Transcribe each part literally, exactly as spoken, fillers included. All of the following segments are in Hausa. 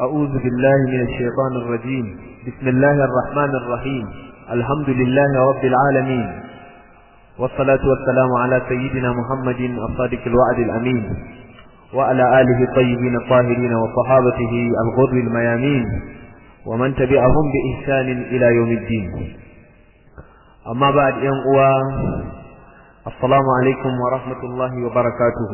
أعوذ بالله من الشيطان الرجيم. بسم الله الرحمن الرحيم. الحمد لله رب العالمين، والصلاة والسلام على سيدنا محمد الصادق الوعد الأمين، وعلى آله الطيبين الطاهرين وصحابته الغر الميامين، ومن تبعهم بإحسان إلى يوم الدين. أما بعد، ينقوى السلام عليكم ورحمة الله وبركاته.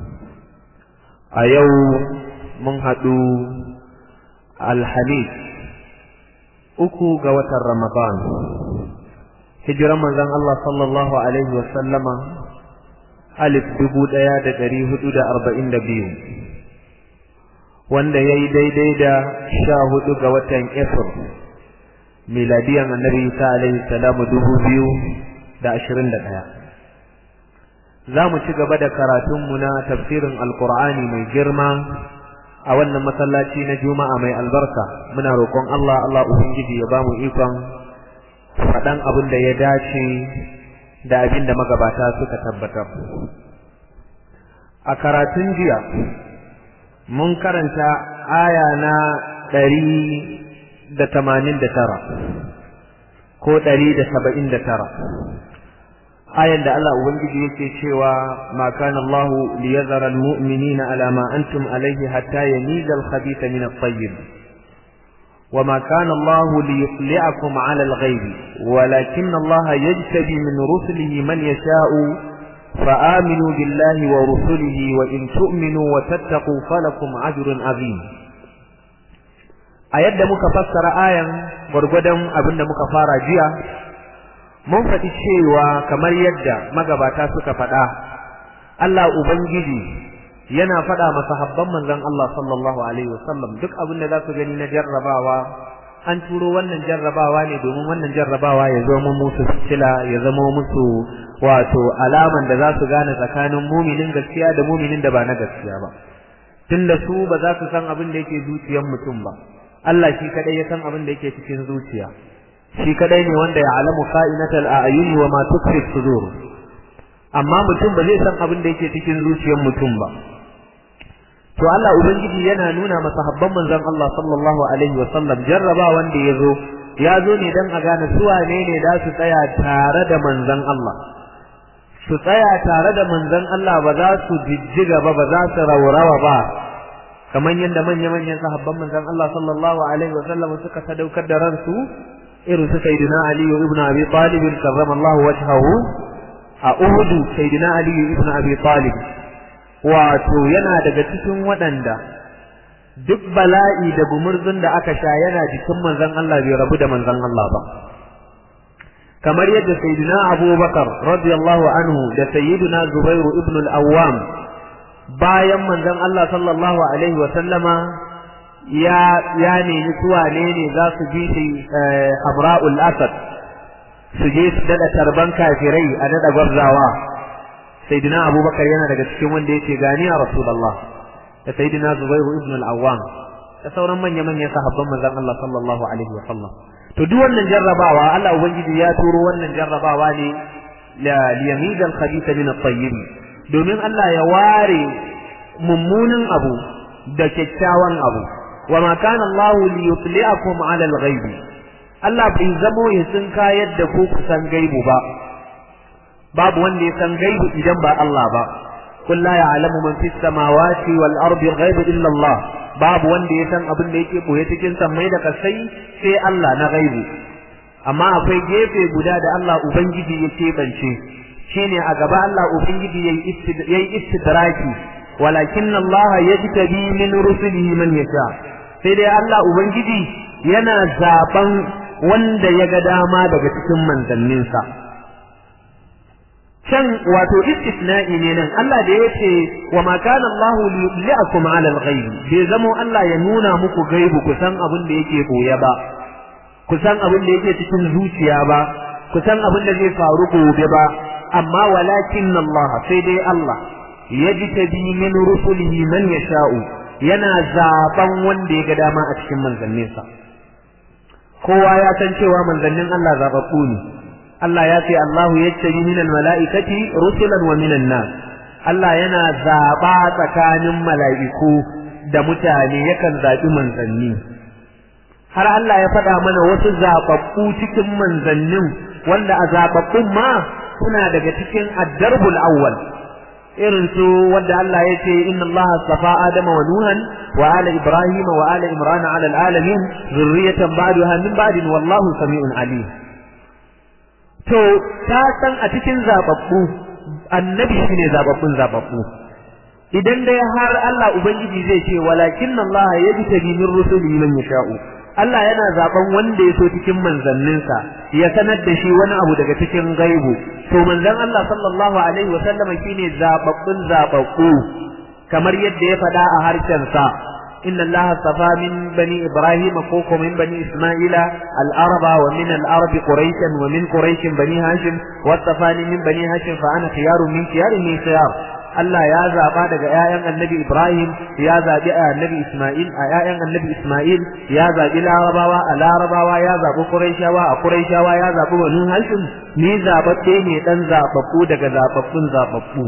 أيوم من هدو الحديث uku ga watan Ramadan, hijiran manzon Allah sallallahu alaihi wa sallama alif dubu ɗaya da ɗari hudu da arba'in da biyu, wanda ya yi daidai da sha hudu ga watan April, miladiyan annabi Isa alaihi salamu dubu biyu da ashirin da ɗaya. Za mu ci gaba da karatunmu na tafsirin Alƙur'ani mai girma a wannan masallaci na Juma'a mai albarka. Muna roƙon Allah Allah Ubangiji ya bamu ikon faɗan abin da ya dace da abin da magabata suka tabbatar. A karatun jiya mun karanta aya na ɗari da tamanin da tara ko ɗari da saba'in da tara, ayan da Allah Ubangiji yake cewa ma kana Allah liyazara almu'minina ala ma antum alayhi hatta yamiza al-khabitha min at-tayyib wa ma kana Allah liyutli'akum ala al-ghaibi walakin Allah yajtabi min rusulihi man yasha'u fa'aminu billahi wa rusulihi wa in tu'minu wa tattaqu falakum ajrun azim. A yadda muka fassara ayan gurgudan abinda muka fara jiya, mun faɗi cewa kamar yadda magabata suka faɗa, Allah Ubangiji yana faɗa masahabban manzon Allah sallallahu alaihi wasallam duk abin da za su gani na jarrabawa, an turo wannan jarrabawa ne domin wannan jarrabawa ya zama musu fitila, ya zama musu wato alaman da za su gane tsakanin muminin gaskiya da muminin da ba na gaskiya ba, tunda su ba za su san abin da yake zuciyar mutum ba. Allah shi kadai ya san abin da yake cikin zuciya, shi kadai ne wanda ya alamu ka'inatal a'yun wa ma tukfi sudur, amma mutum ba zai san abin da yake cikin zuciyar mutum ba. To Allah Ubangiji yana nuna masahabban manzon Allah sallallahu alaihi wa sallam jarraba wanda yazo yazo ne dan a gane su wane ne da su tsaya tare da manzon Allah, su tsaya tare da manzon Allah, ba za su jijjiga ba, ba za su raurawa ba, kamar yadda manya-manyan sahabban manzon Allah sallallahu alaihi wa sallam suka sadaukar da ransu, irin su Sayyidina Ali ibn Abi Talib karramallahu wajhahu a Uhud. Sayyidina Ali ibn Abi Talib wato yana daga cikin waɗanda duk bala'i da gumurzun da aka sha yana jikin manzon Allah, bai rabu da manzon Allah ba, kamar yadda Sayyidina Abu Bakar radiyallahu anhu da Sayyidina Zubairu ibn al-Awwam bayan manzon Allah sallallahu alaihi wa sallama ya ya nemi su wane ne za su bi shi Hamra'ul Asad su je su dada tarban kafirai a dada gwabzawa. Sayyidina Abubakar yana daga cikin wanda yake gani a Rasulullah, da Sayyidina Zubairu ibn al-Awwam da sauran manya-manyan sahabban manzon Allah sallallahu alaihi wa sallam. To duk wannan jarrabawa Allah Ubangiji ya turo wannan jarrabawa ne la liyamiza al-khabitha min at-tayyib, domin Allah ya ware mummunan abu da kyakkyawan abu. wa ma kana Allah liyutli'akum 'ala al-ghaibi, Allah bai zamo ya sun kayar da ku kusan gaibu ba, babu wanda ya san gaibu idan ba Allah ba. Qul la ya'lamu man fis samawati wal ardi al-ghaiba illa Allah, babu wanda ya san abin da yake boye cikin sammai da kasai sai Allah na gaibu. Amma akwai gefe guda da Allah Ubangiji ya keɓance, shine a gaba Allah Ubangiji yayi istidraki, walakin Allah yajtabi min rusulihi man yasha, sai dai Allah Ubangiji yana zaben wanda ya ga dama daga cikin manzanninsa. Can wato istisna'i ne nan, Allah da ya ce wa ma kana Allah liyudli'akum 'ala al-ghaib, bai zamo Allah ya nuna muku gaibu kusan abin da yake koya ba, kusan abin da yake cikin zuciya ba, kusan abin da zai faru gobe ba, amma walakin Allah, sai dai Allah yajtabi min rusulihi man yasha'u, yana zaban wanda ya ga dama a cikin manzanninsa. Kowa ya san cewa manzannin Allah zababbu ne. Allah ya ce Allahu yajtabi minal mala'ikati rusulan wa minan nas, Allah yana zaba tsakanin mala'iku da mutane yakan zaɓi manzanni har Allah ya faɗa mana wasu zaɓaɓɓu cikin manzannin wanda a zaɓaɓɓun ma suna daga cikin addarbul awwal irin su wanda Allah ya ce inna Allah astafa Adama wa Nuhan wa ala Ibrahim wa ala Imran ala alamin zurriyatan ba'daha min ba'din wallahu sami'un alim. To ta san a cikin zaɓaɓɓu annabi shine zaɓaɓɓun zaɓaɓɓu idan dai har Allah ubangiji zai ce walakinna Allah yajtabi min rusulihi man yasha'u Allah yana zaben wanda ya so cikin manzanninsa ya sanar da shi wani abu daga cikin gaibu to manzon Allah sallallahu alaihi wa sallam shine zababbun zababbu kamar yadda ya faɗa a harshen sa inna Allah safa min bani Ibrahim ko ko min bani Isma'ila al-araba wa min al-arab quraish wa min quraish bani Hashim wa safani min bani Hashim fa ana khiyarun min khiyarin min khiyar Allah ya zaba daga ƴaƴan Annabi Ibrahim ya zabi Annabi Isma'il a ƴaƴan Annabi Isma'il ya zabi Larabawa a Larabawa ya zabi Quraishawa a Quraishawa ya zabi Banu Hashim ni zababbe ne dan zababbu daga zababbun zababbu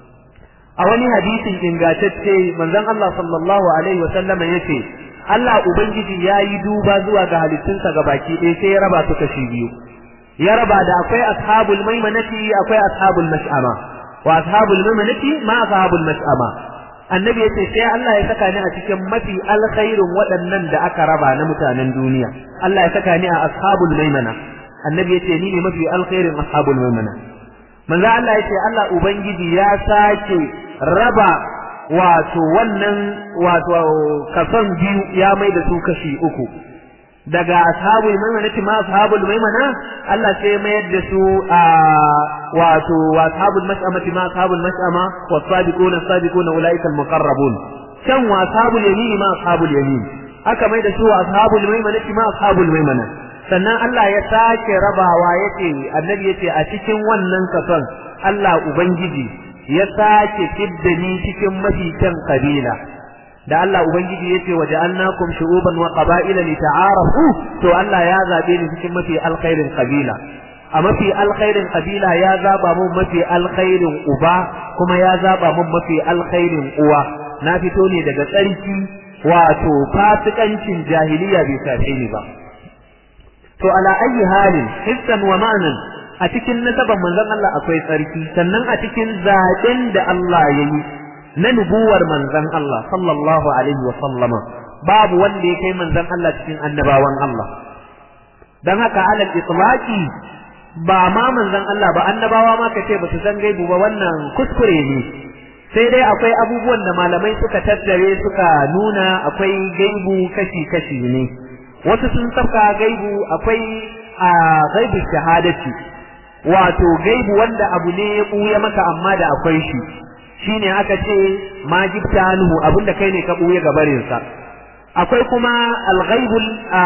a wani hadisin ingantacce manzon Allah sallallahu alaihi wa sallama yace Allah ubangiji yayi duba zuwa ga halittunsa gabaki ɗaya sai ya raba su kashi biyu ya raba da akwai ashabul maimanati akwai ashabul mash'ama wa ashabul maimanati ma ashabul mash'ama annabi yace sai Allah ya saka ni a cikin mafi alkhairin waɗannan da aka raba na mutanen duniya Allah ya saka ni a ashabul maimana annabi yace ni ne mafi alkhairin ashabul maimana manzo Allah yace Allah ubangiji ya sake raba wato wannan wato kasan biyu ya mai da su kashi uku daga ashabul maimanati ma ashabul maimana Allah sai mayar da su a wato ashabul mash'amati ma ashabul mash'ama was-sabiquna as-sabiquna ulaika al-muqarrabun kan wa ashabul yamin ma ashabul yamin aka mai da su ashabul maimanati ma ashabul maimana sannan Allah ya sake rabawa yace annabi yace a cikin wannan kason Allah ubangiji ya sake fidda ni cikin mafi kan kabila da Allah ubangiji yace waja'alnakum shu'uban wa qaba'ila lita'arafu to Allah ya zabe ni cikin mafi alkhairin kabila a mafi alkhairin kabila ya zaba mun mafi alkhairin uba kuma ya zaba mun mafi alkhairin uwa na fito ne daga tsarki wato fasikancin jahiliya bai sace ni ba to ala ayi halin hissan wa ma'nan a cikin nasaban manzon Allah akwai tsarki sannan a cikin zaben da Allah yayi na nubuwar manzon Allah sallallahu alaihi wa sallama babu wanda ya kai manzon Allah cikin annabawan Allah dan haka alal itlaqi ba ma manzon Allah ba annabawa ma kace ba su san gaibu ba wannan kuskure ne sai dai akwai abubuwan da malamai suka tattare suka nuna akwai gaibu kashi kashi ne wasu sun saka gaibu akwai a gaibu shahadati wato gaibu wanda abu ne ya buya maka amma da akwai shi shine aka ce ma jibta anhu abinda kai ne ka buye gabarin sa akwai kuma al-ghaibul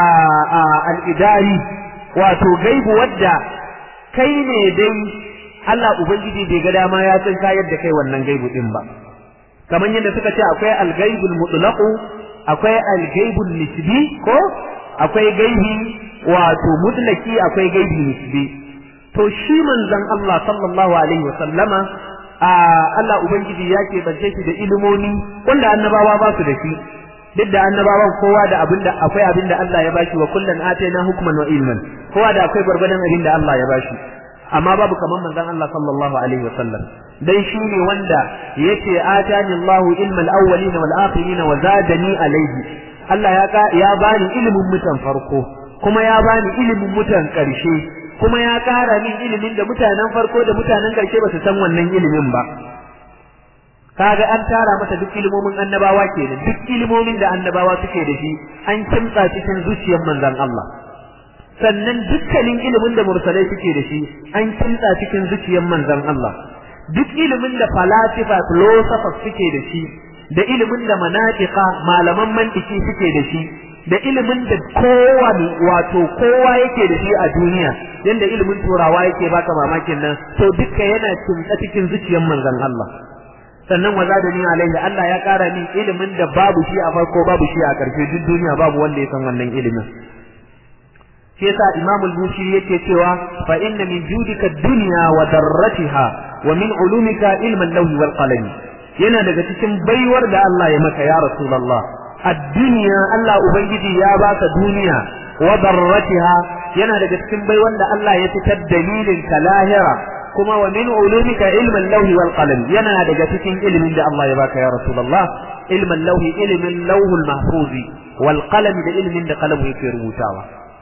al-idari wato gaibu wadda kai ne dai Allah ubangiji bai ga dama ya san kayar da kai wannan gaibu din ba kamar yadda suka ce akwai al-ghaibul mutlaq akwai al-ghaibul nisbi ko akwai gaibi wato mutlaki akwai gaibi nisbi to shi manzon Allah sallallahu alaihi wasallama Allah ubangiji ya ke bace shi da ilimomi wanda annabawa ba su da shi duk da annabawan kowa da abinda akwai abinda Allah ya bashi wa kullun atayna hukman wa ilman kowa da akwai gurgurdan abinda Allah ya bashi amma babu kaman manzon Allah sallallahu alaihi wasallam dai shi ne wanda yace atani Allahu ilmal awwalin wal akhirin wa zadani alaihi Allah ya ya bani ilimin mutan farko kuma ya bani ilimin mutan karshe kuma ya ƙara min ilimin da mutanen farko da mutanen ƙarshe ba su san wannan ilimin ba kaga an tara masa duk ilimomin annabawa kenan duk ilimomin da annabawa suke da shi an kimtsa cikin zuciyar manzon Allah sannan dukkanin ilimin da mursalai suke da shi an kimtsa cikin zuciyar manzon Allah duk ilimin da falasifa philosophers suke da shi da ilimin da manatiqa malaman mantiki suke da shi da ilimin da kowa wato kowa yake da shi a duniya yanda ilimin turawa yake baka mamakin nan to duka yana kimtsa cikin zuciyar manzon Allah sannan wazadani alaihi Allah ya kara min ilimin da babu shi a farko babu shi a karshe duk duniya babu wanda ya san wannan ilimin shi yasa Imam al-Bukhari yake cewa fa inna min judika ad-dunya wa darratiha wa min ulumika ilman lawhi wal qalam yana daga cikin baiwar da Allah ya maka ya rasulullah ad-dunya Allah ubangiji ya baka duniya wa darratiha yana daga cikin baiwar da Allah ya fitar dalilin ka lahira kuma wa min ulumika ilman lawhi wal qalam yana daga cikin ilimin da Allah ya baka ya rasulullah ilman lawhi ilmin lawhul mahfuzi wal qalam da ilmin da qalam yake rubutawa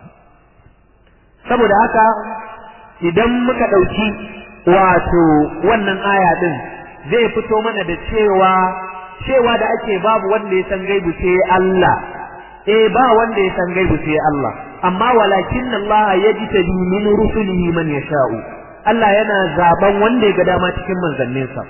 saboda haka idan muka dauki wato wannan aya din zai fito mana da cewa cewa da ake babu wanda ya san gaibu sai Allah eh ba wanda ya san gaibu sai Allah amma walakin Allah yajtabi min rusulihi man yasha'u Allah yana zaben wanda ya ga dama cikin manzanninsa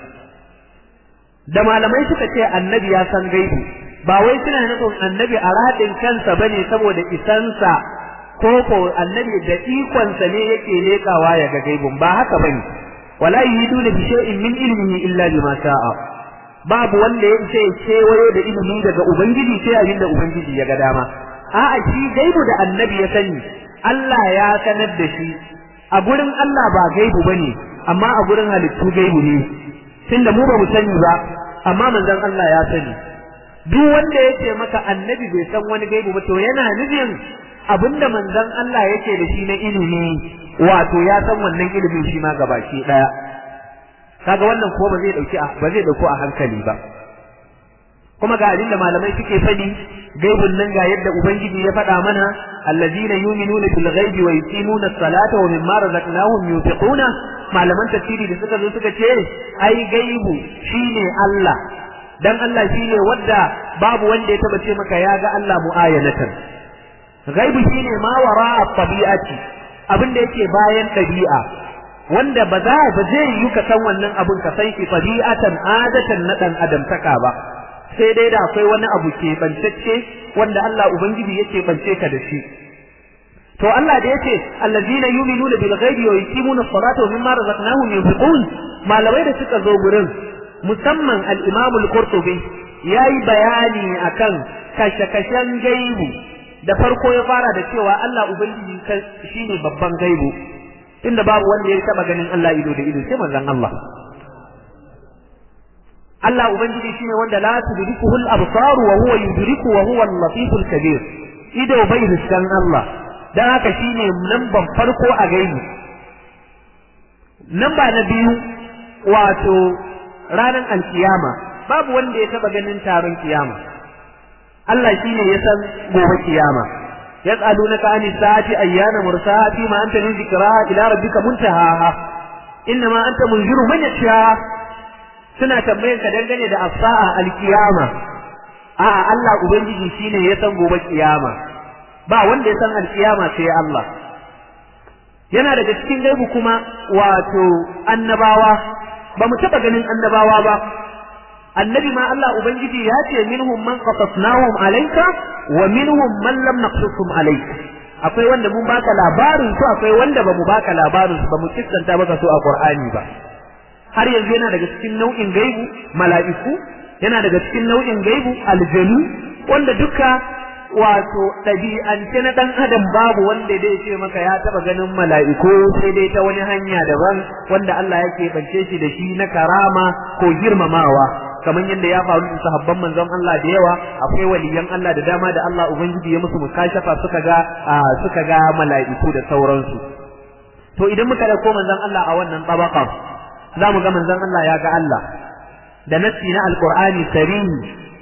da malamai suka ce annabi ya san gaibu ba wai suna nufin annabi a radin kansa bane saboda isansa ko ko annabi da ikonsa ne yake lekawa ya ga gaibun ba haka bane wala yiduna bi shay'in min ilmihi illa bima sha'a babu wanda ya ce kewaye da ilimi daga ubangiji sai abin da ubangiji ya ga dama a'a shi gaibu da annabi ya sani Allah ya sanar da shi a gurin Allah ba gaibu bane amma a gurin halittu gaibu ne tunda mu ba mu sani ba amma manzon Allah ya sani duk wanda yake maka annabi bai san wani gaibu ba to yana nufin abinda manzon Allah yake da shi na ilimi wato ya san wannan ilimin shi ma gabaki daya kaga wannan ko ba zai dauki ba zai dauko a hankali ba kuma ga abinda malamai suke fadi gaibun nan ga yadda ubangiji ya faɗa mana allazina yu'minuna bil ghaibi wa yuqimuna as-salata wa mimma razaqnahum yunfiquna malaman tafsiri da suka zo suka ce ai gaibu shine Allah dan Allah shine wanda babu wanda ya taba ce maka ya ga Allah mu'ayanatan gaibu shine ma wara'a tabi'ati abinda yake bayan dabi'a wanda ba za ba zai yi ka san wannan abun ka san shi tabi'atan adatan na dan adam taka ba sai dai da akwai wani abu ke bantacce wanda Allah ubangiji yake bance ka da shi to Allah da yace allazina yu'minuna bil ghaibi wa yuqimuna as-salata wa mimma razaqnahum yunfiqun malamai da suka zo gurin musamman al-Imam al-Qurtubi yayi bayani akan kashe-kashen gaibu da farko ya fara da cewa Allah ubangiji shine babban gaibu inda babu wanda ya taba ganin Allah ido da ido sai manzon Allah Allah ubangiji shine wanda la tudrikuhu al-absar wa huwa yudriku wa huwa al-latif al-kabir ido bai riskan Allah dan haka shine namban farko a gaibi namba na biyu wato ranan alkiyama babu wanda ya taba ganin taron kiyama Allah shine ya san gobe kiyama yas'alunaka ani sa'ati ayyana mursaha fi ma anta min dhikra ila rabbika muntaha inma anta munziru man yasha suna tambayan ka dangane da as-sa'a al-qiyama a Allah ubangiji shine ya san gobe kiyama ba wanda ya san al-qiyama sai Allah yana daga cikin gaibu kuma wato annabawa ba mu taba ganin annabawa ba annabi ma Allah ubangiji ya ce minhum man qasasnahum alayka wa minhum man lam naqsusum alayka akwai wanda mun baka labarin su akwai wanda ba mu baka labarin su ba mu kissanta maka su a Qur'ani ba har yanzu yana daga cikin nau'in gaibu mala'iku yana daga cikin nau'in gaibu aljanu wanda duka wato ɗabi'ance na ɗan adam babu wanda dai ce maka ya taɓa ganin mala'iku sai dai ta wani hanya daban wanda Allah yake bance shi da shi na karama ko girmamawa kamar yadda ya faru da sahabban manzon Allah da yawa akwai waliyan Allah da dama da Allah ubangiji ya musu mukashafa suka ga suka ga mala'iku da sauransu to idan muka dauko manzon Allah a wannan tabaka zamu ga manzon Allah ya ga Allah da nassi na alqur'ani sarihi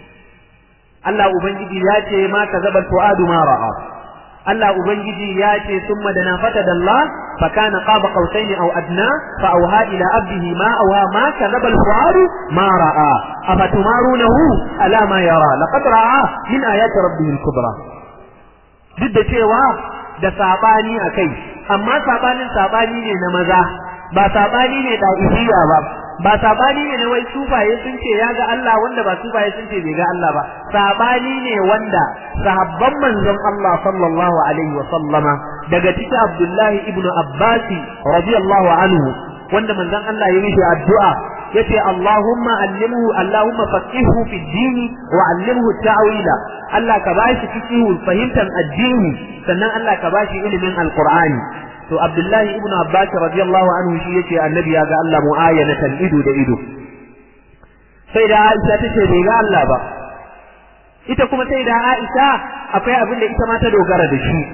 Allah ubangiji ya ce ma kazabal fuadu ma ra'a Allah ubangiji ya ce summa dana fatadallah fa kana qaba qausain aw adna fa awha ila abdihi ma awha ma kazabal fuadu ma ra'a afatumarunahu ala ma yara laqad ra'a min ayati rabbih al-kubra duk da cewa da sabani akai amma sabanin sabani ne na maza ba sabani ne da ibiya ba ba sabani ne na wai sufaye sun ce ya ga Allah wanda ba sufaye sun ce bai ga Allah ba sabani ne wanda sahabban manzon Allah sallallahu alaihi wa sallama daga cikin Abdullahi ibn Abbas radiyallahu anhu wanda manzon Allah ya mishi addu'a yace Allahumma allimhu Allahumma faqihhu fi din wa allimhu ta'wila Allah ka bashi fiqhu fahimtan addini sannan Allah ka bashi ilimin alqur'ani to Abdullahi ibn Abbas radiyallahu anhu shi yace annabi ya ga Allah mu'ayanatan ido da ido sai da Aisha tace bai ga Allah ba ita kuma sai da Aisha akwai abin da ita ma ta dogara da shi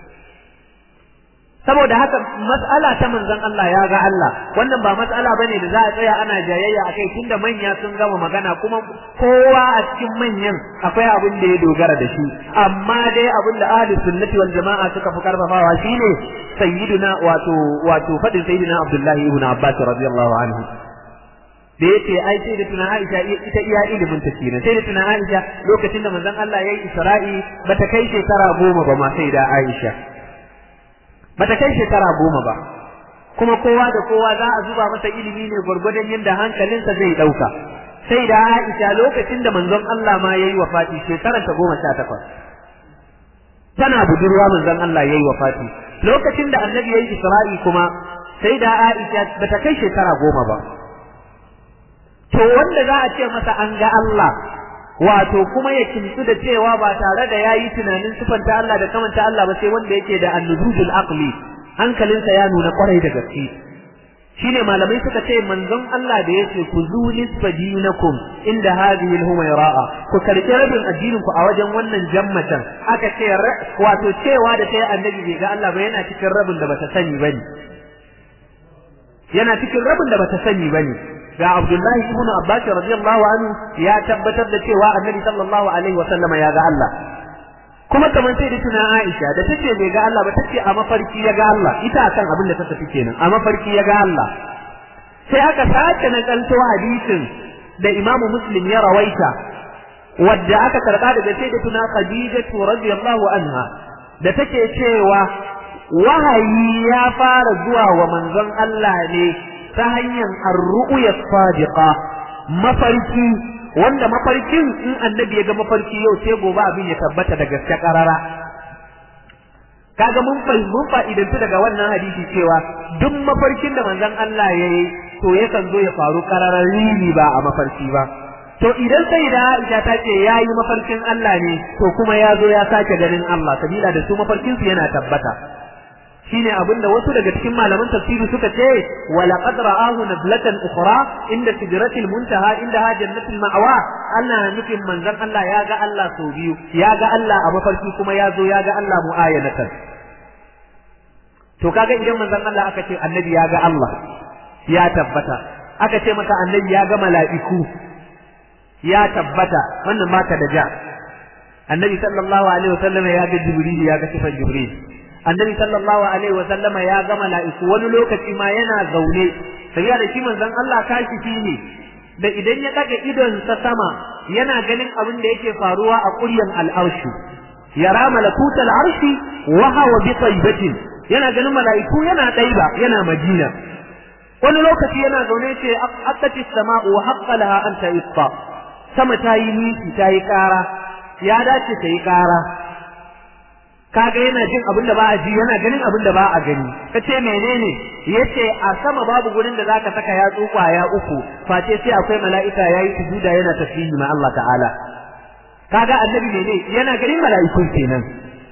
saboda haka mas'ala ta manzon Allah ya ga Allah wannan ba mas'ala bane da za a tsaya ana jayayya akai tunda manya sun gama magana kuma kowa a cikin manyan akwai abin da ya dogara da shi amma dai abin da ahli sunnati wal jama'a suka fi karfafawa shine sayyiduna wato wato fadin sayyidina Abdullah ibn Abbas radiyallahu anhu da yace ai sai da tuna Aisha ita iya ilimin ta kenan sai da tuna Aisha lokacin da manzon Allah yayi Isra'i bata kai shekara goma ba ma sai da Aisha bata kai shekara goma ba kuma kowa da kowa za a zuba masa ilimi ne gurgurdan yadda hankalinsa zai dauka sai da Aisha lokacin da manzon Allah ma yayi wafati shekarar ta goma sha takwas tana budurwa manzon Allah yayi wafati lokacin da annabi yayi Isra'i kuma sai da Aisha bata kai shekara goma ba to wanda za a ce masa an ga Allah wato kuma ya kimtsu da cewa ba tare da yayi tunanin sifanta Allah da kamanta Allah ba sai wanda yake da an-nuzul aqli hankalinsa ya nuna kwarai da gaske shine malamai suka ce manzon Allah da yace ku zu nisfa dinakum inda hadhihi al-humayra'a ku karbi rabin addinin ku a wajen wannan jammatan aka ce wato cewa da sai annabi bai ga Allah ba yana cikin rabin da bata sani bane yana cikin rabin da bata sani bane ga Abdullahi ibn Abbas radiyallahu anhu ya tabbatar da cewa Annabi sallallahu alaihi wa sallama ya ga Allah kuma kamar sai da tuna Aisha da tace bai ga Allah ba tace a mafarki ya ga Allah ita akan abin da ta tafi kenan a mafarki ya ga Allah sai aka sake nakalto hadisin da Imam Muslim ya rawaita wadda aka karba daga sai da tuna Khadija radiyallahu anha da take cewa wahayi ya fara zuwa wa manzon Allah ne ta hanyar ar-ru'ya sadiqa mafarki wanda mafarkin in annabi ya ga mafarki yau sai gobe abin ya tabbata da gaske karara kaga mun mun fa'idantu daga wannan hadisi cewa duk mafarkin da manzon Allah yayi to yakan zo ya faru kararri ba a mafarki ba to idan sai da Aisha ta ce yayi mafarkin Allah ne to kuma ya zo ya sake ganin Allah sabila da su mafarkin su yana tabbata shine abinda wasu daga cikin malaman tafsiri suka ce wala qad ra'ahu nazlatan ukhra inda sidratil muntaha inda jannatul ma'wa ana nufin manzon Allah ya ga Allah sau biyu ya ga Allah a mafarki kuma ya zo ya ga Allah mu'ayanatan to kaga idan manzon Allah aka ce annabi ya ga Allah ya tabbata aka ce maka annabi ya ga mala'iku ya tabbata wannan maka da ja annabi sallallahu alaihi wasallam ya ga jibril ya ga sifan jibril annabi sallallahu alaihi wa sallama ya ga mala'iku wani lokaci ma yana zaune sai ya da shi manzon Allah kashifi ne da idan ya daga idon sa sama yana ganin abin da yake faruwa a ƙuryan al'arshi yara malakutal arshi wa huwa bi taybatin yana ganin mala'iku yana daiba yana madina wani lokaci yana zaune ce aqatis sama'u wa haqqa laha an ta'isfa sama tayi nisi tayi kara ya dace tayi kara kaga yana jin abin da ba a ji yana ganin abin da ba a gani kace menene yace a sama babu gurin da zaka saka yatsu kwaya uku face sai akwai mala'ika yayi sujuda yana tasbihi ma Allah ta'ala kaga annabi ne yana ganin mala'iku kenan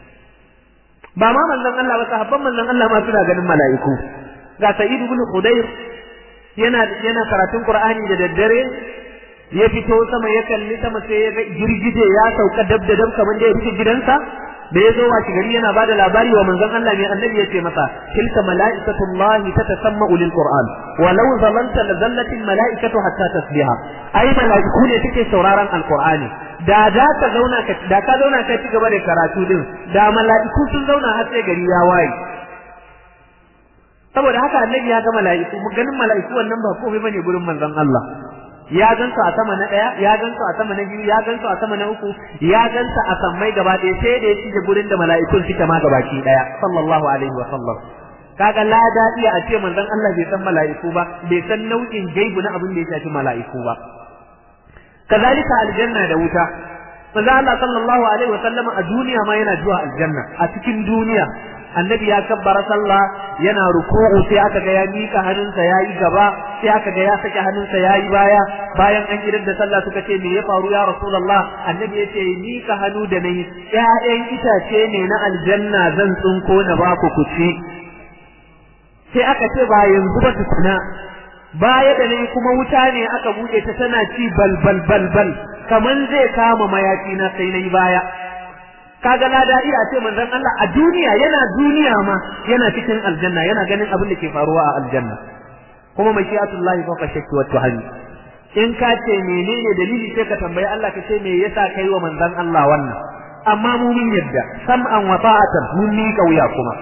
ba ma manzon Allah ba sahabban manzon Allah ma suna ganin mala'iku ga Sa'id ibn Khudayr yana yana karatun Qur'ani da daddare ya fito sama ya kalli sama sai ya ga girgije ya sauka dab da dab kamar da ya rufe gidansa da yazo wace gari yana bada labari wa manzon Allah ne annabi yace masa tilka malaikatullahi tatasamma'u lilqur'an walau zalanta lazallati almalaikatu hatta tasbiha ai malaiku ne suke sauraron alqur'ani da da ka zauna ka da ka zauna ka ci gaba da karatu din da malaiku sun zauna har sai gari ya waye saboda haka annabi ya ga malaiku ganin malaiku wannan ba komai bane gurin manzon Allah ya gansu a sama na daya ya gansu a sama na biyu ya gansu a sama na uku ya gansu a sammai gaba ɗaya sai da ya shige gurin da mala'ikun suke ma gabaki daya sallallahu alaihi wa sallam kaga la daɗi a ce manzon Allah bai san mala'iku ba bai san nau'in gaibu na abin da ya shafi mala'iku ba kazalika aljanna da wuta manzon Allah sallallahu alaihi wa sallam a duniya ma yana zuwa aljanna a cikin duniya annabi ya kabbara sallah yana ruku'u sai aka ga ya mika hannunsa yayi gaba sai aka ga ya sake hannunsa yayi baya bayan an gidan da sallah suka ce me ya faru ya rasulullah annabi ya ce mika hannu da nayi ƴaƴan itace ne na aljanna zan tsinko na ba ku ku ci sai aka ce ba yanzu ba tukuna baya da nan kuma wuta ne aka buɗe ta tana ci bal bal bal bal kaman zai kama mayafi na sai nayi baya. Kaga lada iya ce manzon Allah a duniya yana duniya ma yana cikin aljanna yana ganin abin da ke faruwa a aljanna. Kuma mashi'atullahi fawqa shakki wa tuhani. In ka ce menene dalili sai ka tambayi Allah ka ce me yasa kai wa manzon Allah wannan? Amma mu mun yadda sam'an wa ta'atan mun ni kauya kuma.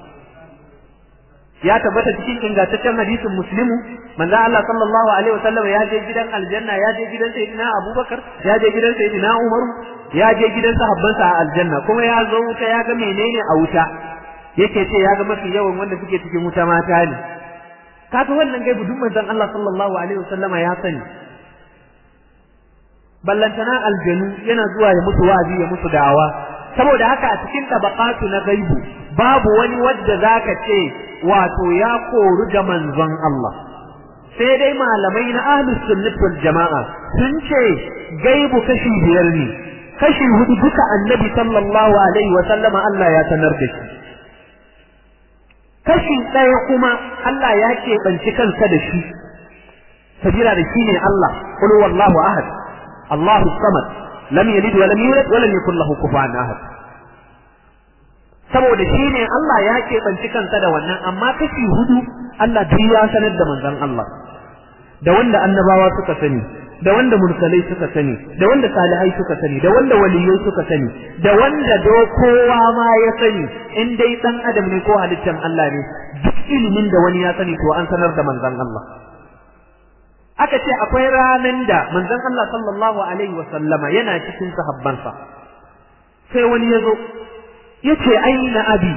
Ya tabbata cikin ingantaccen hadisin Muslimu manzo Allah sallallahu alaihi wasallam ya je gidan aljanna ya je gidan sayyidina Abubakar ya je gidan sayyidina Umar ya je gidan sahabbansa a aljanna kuma ya zo wuta ya ga menene a wuta yake ce ya ga mafi yawan wanda suke cikin wuta mata ne. Kaga wannan gaibu duk manzon Allah sallallahu alaihi wasallama ya sani. Ballantana aljanu yana zuwa ya mutu wa'azi ya mutu da'awa. Saboda haka a cikin tabaqatu na gaibu babu wani wanda zaka ce wato ya koru da manzon Allah. Sai dai malamai na ahlus sunnah wal jama'a sun ce gaibu kashi biyar ne. Kashi hudu duka annabi sallallahu alaihi wa sallama Allah ya sanar da shi. Kashi ɗaya kuma Allah ya keɓanci kansa da shi. Sabila da shi ne Allah, qul huwallahu ahad, Allahu samad, lam yalid wa lam yulad wa lam yakul lahu kufuwan ahad. Saboda shi ne Allah ya keɓanci kansa da wannan, amma kashi hudu Allah duk ya sanar da manzon Allah, da wanda annabawa suka sani, da wanda mursalai suka sani, da wanda salihai suka sani, da wanda waliyai suka sani, da wanda do kowa ma ya sani, in dai dan adam ne ko halittan Allah ne, duk ilimin da wani ya sani to an sanar da manzon Allah. Aka ce akwai ranan da manzon Allah sallallahu alaihi wa sallama yana cikin sahabbansa, sai wani ya zo yace aina abi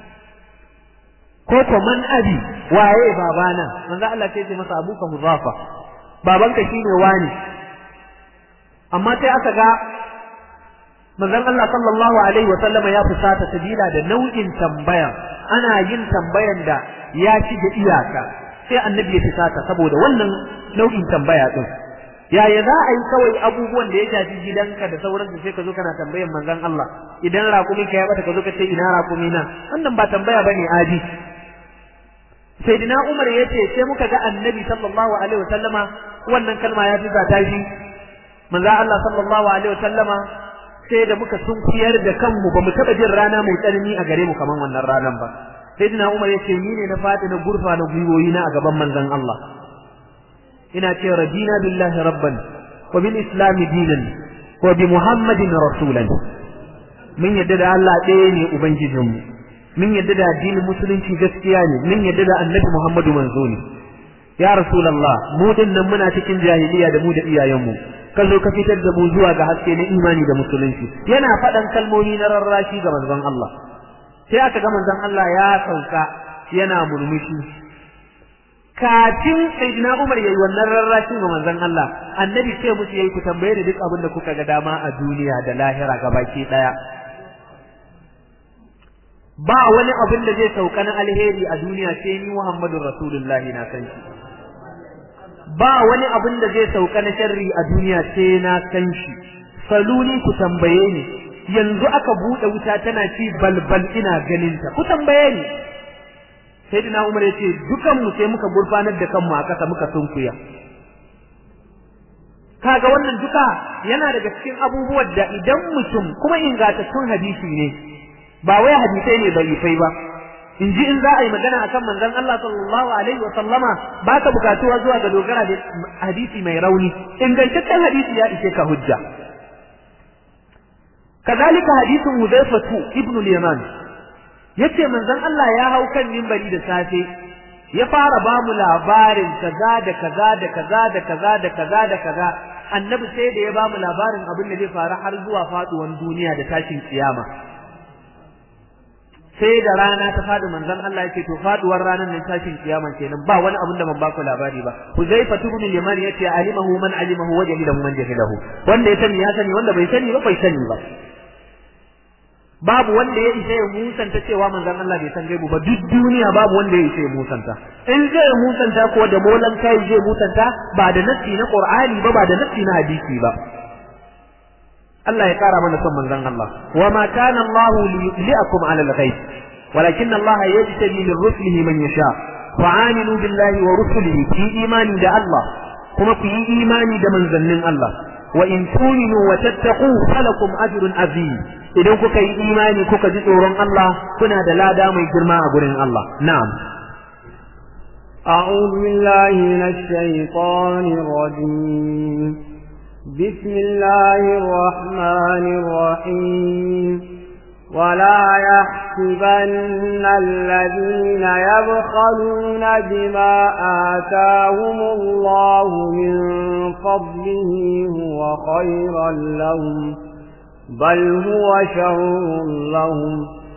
ko ko man abi, waye babana? Manzon Allah sai ya ce masa abuka Huzafa, babanka shine wani. Amma sai aka ga manzon Allah sallallahu alaihi wa sallama ya fusata sabila da nau'in tambaya, ana yin tambayan da ya ci da iyaka, sai annabi ya fusata saboda wannan nau'in tambaya din. Yaya za a yi kawai abubuwan da ya shafi gidanka da sauransu sai ka zo kana tambayan manzon Allah, idan rakumi ka ya bata ka zo ka ce ina rakumi na? Wannan ba tambaya bane aji. Sayyidina Umar yace sai muka ga annabi sallallahu alaihi wasallama wannan kalma ya fi zata shi. Manzo Allah sallallahu alaihi wasallama sai da muka sunkuyar da kanmu ba mu taba jin rana mai tsanani a gare mu kaman wannan ranan ba. Sayyidina Umar yace ni ne na fadi na gurfa na gwiwoyi na a gaban manzon Allah. Ina ce radina billahi rabban wa bil islam dinan wa bi muhammadin rasulan. Mun yadda da Allah ɗaya ne ubangijinmu. Mun yadda da addinin musulunci gaskiya ne, mun yadda da annabi Muhammadu manzo ne. Ya Rasulullah, mu dinnan muna cikin jahiliya da mu da iyayenmu, ka zo ka fitar da mu zuwa ga haske na imani da musulunci. Yana faɗan kalmomi na rarrashi ga manzon Allah. Sai aka ga manzon Allah ya sauka yana murmushi. Kafin Sayyidina Umar yayi wannan rarrashi ga manzon Allah, annabi sai musu yayi ku tambaye da duk abin da kuka ga dama a duniya da lahira gabaki daya. Ba wani abin da zai sauka na alheri a duniya sai ni Muhammadur Rasulullah na san shi. Ba wani abin da zai sauka na sharri a duniya sai na san shi. Saluni ku tambaye ni, yanzu aka bude wuta tana ci balbal ina ganin ta. Ku tambaye ni. Sayyidina Umar yace dukan mu sai muka gurfanar da kanmu a kasa muka sunkuya. Kaga wannan duka yana daga cikin abubuwan da idan mutum kuma ingantaccen hadisi ne, ba wai hadisai ne bai fai ba. In ji in za a yi magana akan manzon Allah sallallahu alaihi wa sallama ba ka bukatuwa zuwa ga dogara da hadisi mai rauni, ingantaccen hadisi ya ishe ka hujja. Kazalika hadisin Hudayfa ibn al-Yaman yace manzon Allah ya hau kan minbari da safe ya fara ba mu labarin kaza da kaza da kaza da kaza da kaza da kaza. Annabi sai da ya ba mu labarin abin da zai faru har zuwa faduwan duniya da tashin kiyama. Sai da rana ta fadi manzon Allah yake to faduwar ranar nan tashin kiyama kenan, ba wani abin da ban ba ku labari ba. Huzaifa ibn al-Yaman yace alimahu man alimahu wa jahilahu man jahilahu, wanda ya sani ya sani, wanda bai sani ba bai sani ba. Babu wanda ya isa ya musanta cewa manzon Allah bai san gaibu ba, duk duniya babu wanda ya isa ya musanta. In zai musanta ko da molan kai zai musanta ba da nassi na Qur'ani ba, ba da nassi na hadisi ba. Allah ya kara mana son manzon Allah. Wa ma kana Allah liyuliakum ala al-ghaib walakin Allah yajtabi min rusulihi man yasha. fa'aminu billahi wa rusulihi fi imani da Allah kuma ku yi imani da manzannin Allah wa in tu'minu wa tattaqu falakum ajrun azim idan kuka yi imani kuka ji tsoron Allah kuna da lada mai girma a gurin Allah na'am أعوذ بالله من الشيطان الرجيم بسم الله الرحمن الرحيم ولا يحسبن الذين يبخلون بما آتاهم الله من فضله هو خيرا لهم بل هو شر لهم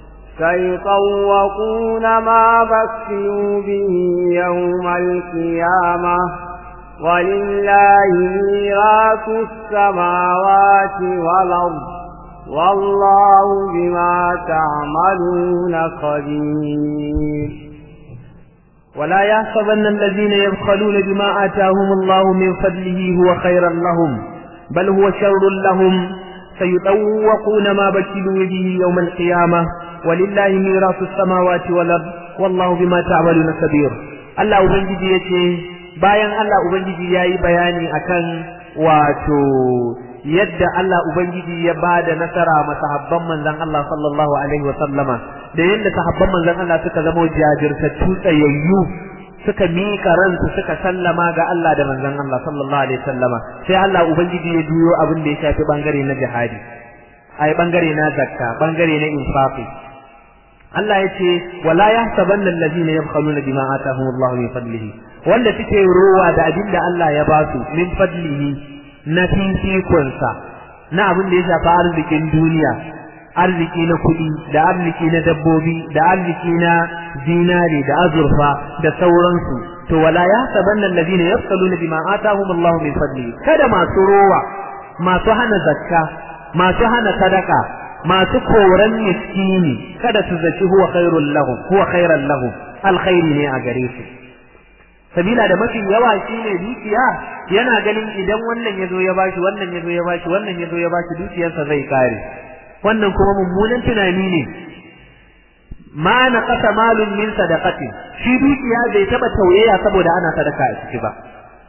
سيطوقون ما بخلوا به يوم القيامة ولله ميراث السماوات والأرض والله بما تعملون خبير ولا يحسبن الذين يبخلون بما آتاهم الله من فضله هو خيرا لهم بل هو شر لهم سيطوقون ما بخلوا به يوم القيامة ولله ميراث السماوات والأرض والله بما تعملون خبير الله ubangiji yace bayan Allah ubangiji yayi bayani akan wato yadda Allah ubangiji ya bada nasara ma sahabban manzon Allah sallallahu alaihi wa sallama da yadda sahabban manzon Allah suka zama jajirtattu tsayayyu suka mika ransu suka sallama ga Allah da manzon Allah sallallahu alaihi wa sallama sai Allah ubangiji ya juyo abin da ya shafi bangare na jihadi ai bangare na zakka bangare na infaqi Allah yace wala yahsabanna allazina yabkhaluna bima atahum Allah min fadlihi wanda suke rowa da abinda Allah ya ba su min fadlihi na fifikonsa na abin da ya shafa arzikin duniya arziki na kuɗi da arziki na dabbobi da arziki na zinari da azurfa da sauransu to wala yahsabanna allazina yabkhaluna bima atahum Allah min fadlihi kada masu rowa masu hana zakka masu hana sadaka masu koran miskini kada su zaci huwa khairul lahum huwa khairan lahum alkhairi ne a gare su sabila da mafi yawa shine dukiya yana ganin idan wannan yazo ya bashi wannan yazo ya bashi wannan yazo ya bashi dukiyarsa zai kare wannan kuma mummunan tunani ne ma naqasa malun min sadaqatin shi dukiya bai taba tauyaya saboda ana sadaka a ciki ba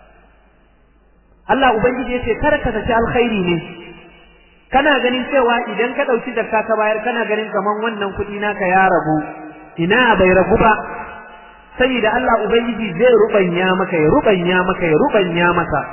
Allah ubangiji yace kar ka zaci alkhairi ne kana ganin cewa idan ka dauki zakka ka bayar kana ganin kaman wannan kudi naka ya rabu ina bai rabu ba saboda Allah ubangiji zai rubanya maka ya rubanya maka ya rubanya maka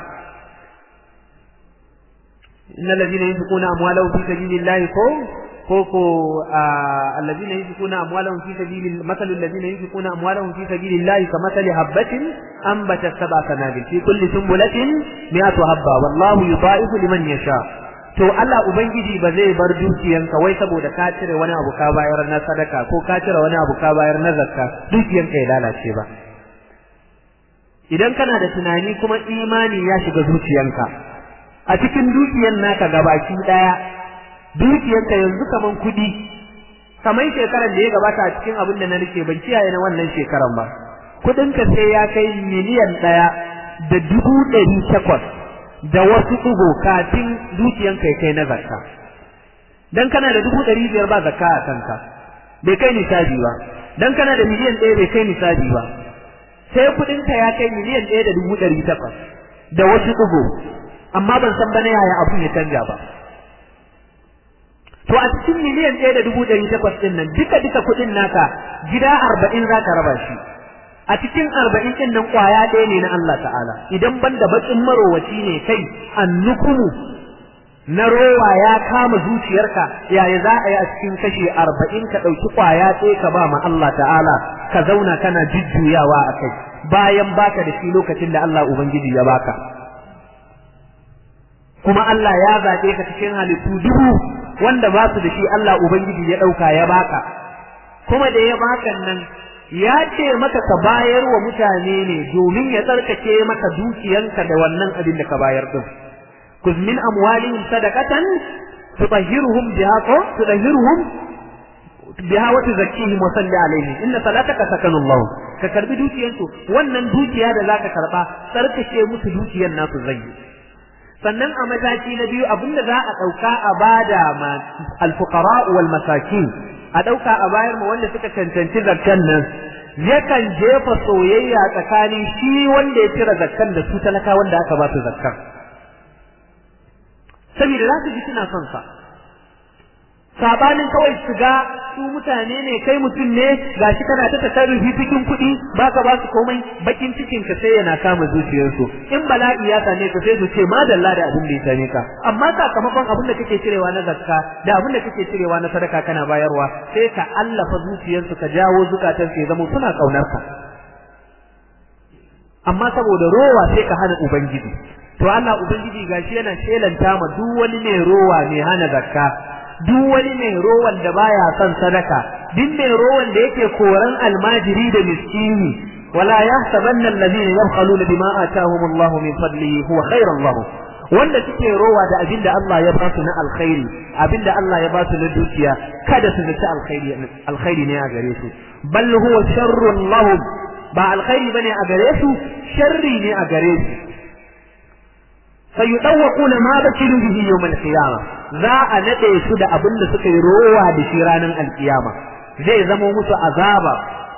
innal ladina yunfiquna amwalahum fi sabilillahi ko ko ko alladina yunfiquna amwalahum fi sabilil mathalul ladina yunfiquna amwalahum fi sabilillahi kamathali habatin anbatat sab'a sanabil fi kulli sunbulatin mi'atu habba wallahu yudha'ifu liman yasha to Allah ubangiji ba zai bar dukiyanka wai saboda ka cire wani abu ka bayar na sadaka ko ka cire wani abu ka bayar na zakka dukiyanka ya lalace ba idan kana da tunani kuma imani ya shiga zuciyanka a cikin dukiyan naka gabaki daya dukiyanka yanzu kaman kudi kamar shekaran da ya gabata a cikin abin da na rike ban kiyaye na wannan shekaran ba kudinka sai ya kai miliyan daya da dubu ɗari takwas da wasu ɗigo kafin dukiyanka ya kai na zakka dan kana da dubu ɗari biyar ba zakka a kanka bai kai nisabi ba dan kana da miliyan ɗaya bai kai nisabi ba sai kuɗinka ya kai miliyan ɗaya da dubu ɗari takwas da wasu ɗigo amma ban san bana yaya abun ya canja ba to a cikin miliyan ɗaya da dubu ɗari takwas ɗin nan duka duka kuɗin naka gida arba'in za ka raba shi a cikin arba'in ɗin nan ƙwaya ɗaya ne na Allah ta'ala idan banda bakin marowaci ne kai annukumu na rowa ya kama zuciyarka yaya za a yi a cikin kashi arba'in ka ɗauki ƙwaya ɗaya ka ba ma Allah ta'ala ka zauna kana jujjuyawa a kai bayan baka da shi lokacin da Allah Ubangiji ya baka kuma Allah ya zaɓe ka cikin halittu dubu wanda ba su da shi Allah Ubangiji ya ɗauka ya baka kuma da ya baka nan ya ce maka ka bayar wa mutane ne domin ya tsarkake maka dukiyanka da wannan abin da ka bayar din kuz min amwalihim sadaqatan tutahhiruhum biha ko tutahhiruhum biha wa tuzakkihim wa salli alaihim inna salataka sakanun lahum ka karbi dukiyansu wannan dukiya da zaka karba tsarkake musu dukiyan nasu zai sannan a mataki na biyu abinda za a dauka a bada ma alfuqara wal masakin a dauka a bayar ma wanda suka cancanci zakkan nan yakan jefa soyayya tsakanin shi wanda ya cire zakkan da su talaka wanda aka ba su zakkan saboda za su ji suna son sa sabanin kawai su ga su mutane ne kai mutum ne gashi kana ta tasarrufi cikin kuɗi baka ba su komai bakin cikin ka sai yana kama zuciyarsu in bala'i ya same ka sai su ce madalla da abin da ya same ka amma sakamakon abin da kake cirewa na zakka da abin da kake cirewa na sadaka kana bayarwa sai ka allafa zuciyarsu ka jawo zukatan su ya zama suna kaunar ka amma saboda rowa sai ka hana ubangiji to Allah ubangiji gashi yana shelanta ma duk wani mai rowa mai hana zakka duk wani mai rowan da baya son sadaka duk mai rowan da yake koran almajiri da miskini wala yahsabanna alladhina yabkhaluna bima ataahum Allah min fadlihi huwa khairan lahum wanda suke rowa da abinda Allah ya ba su na alkhairi abinda Allah ya ba su na dukiya kada su zaci alkhairi alkhairi ne a gare su bal huwa sharrun lahum ba alkhairi bane a gare su sharri ne a gare su sayudawquna ma bakilu bihi yawm al-qiyamah za a nade su da abin da suka yi rowa da shi ranar alkiyama zai zama musu azaba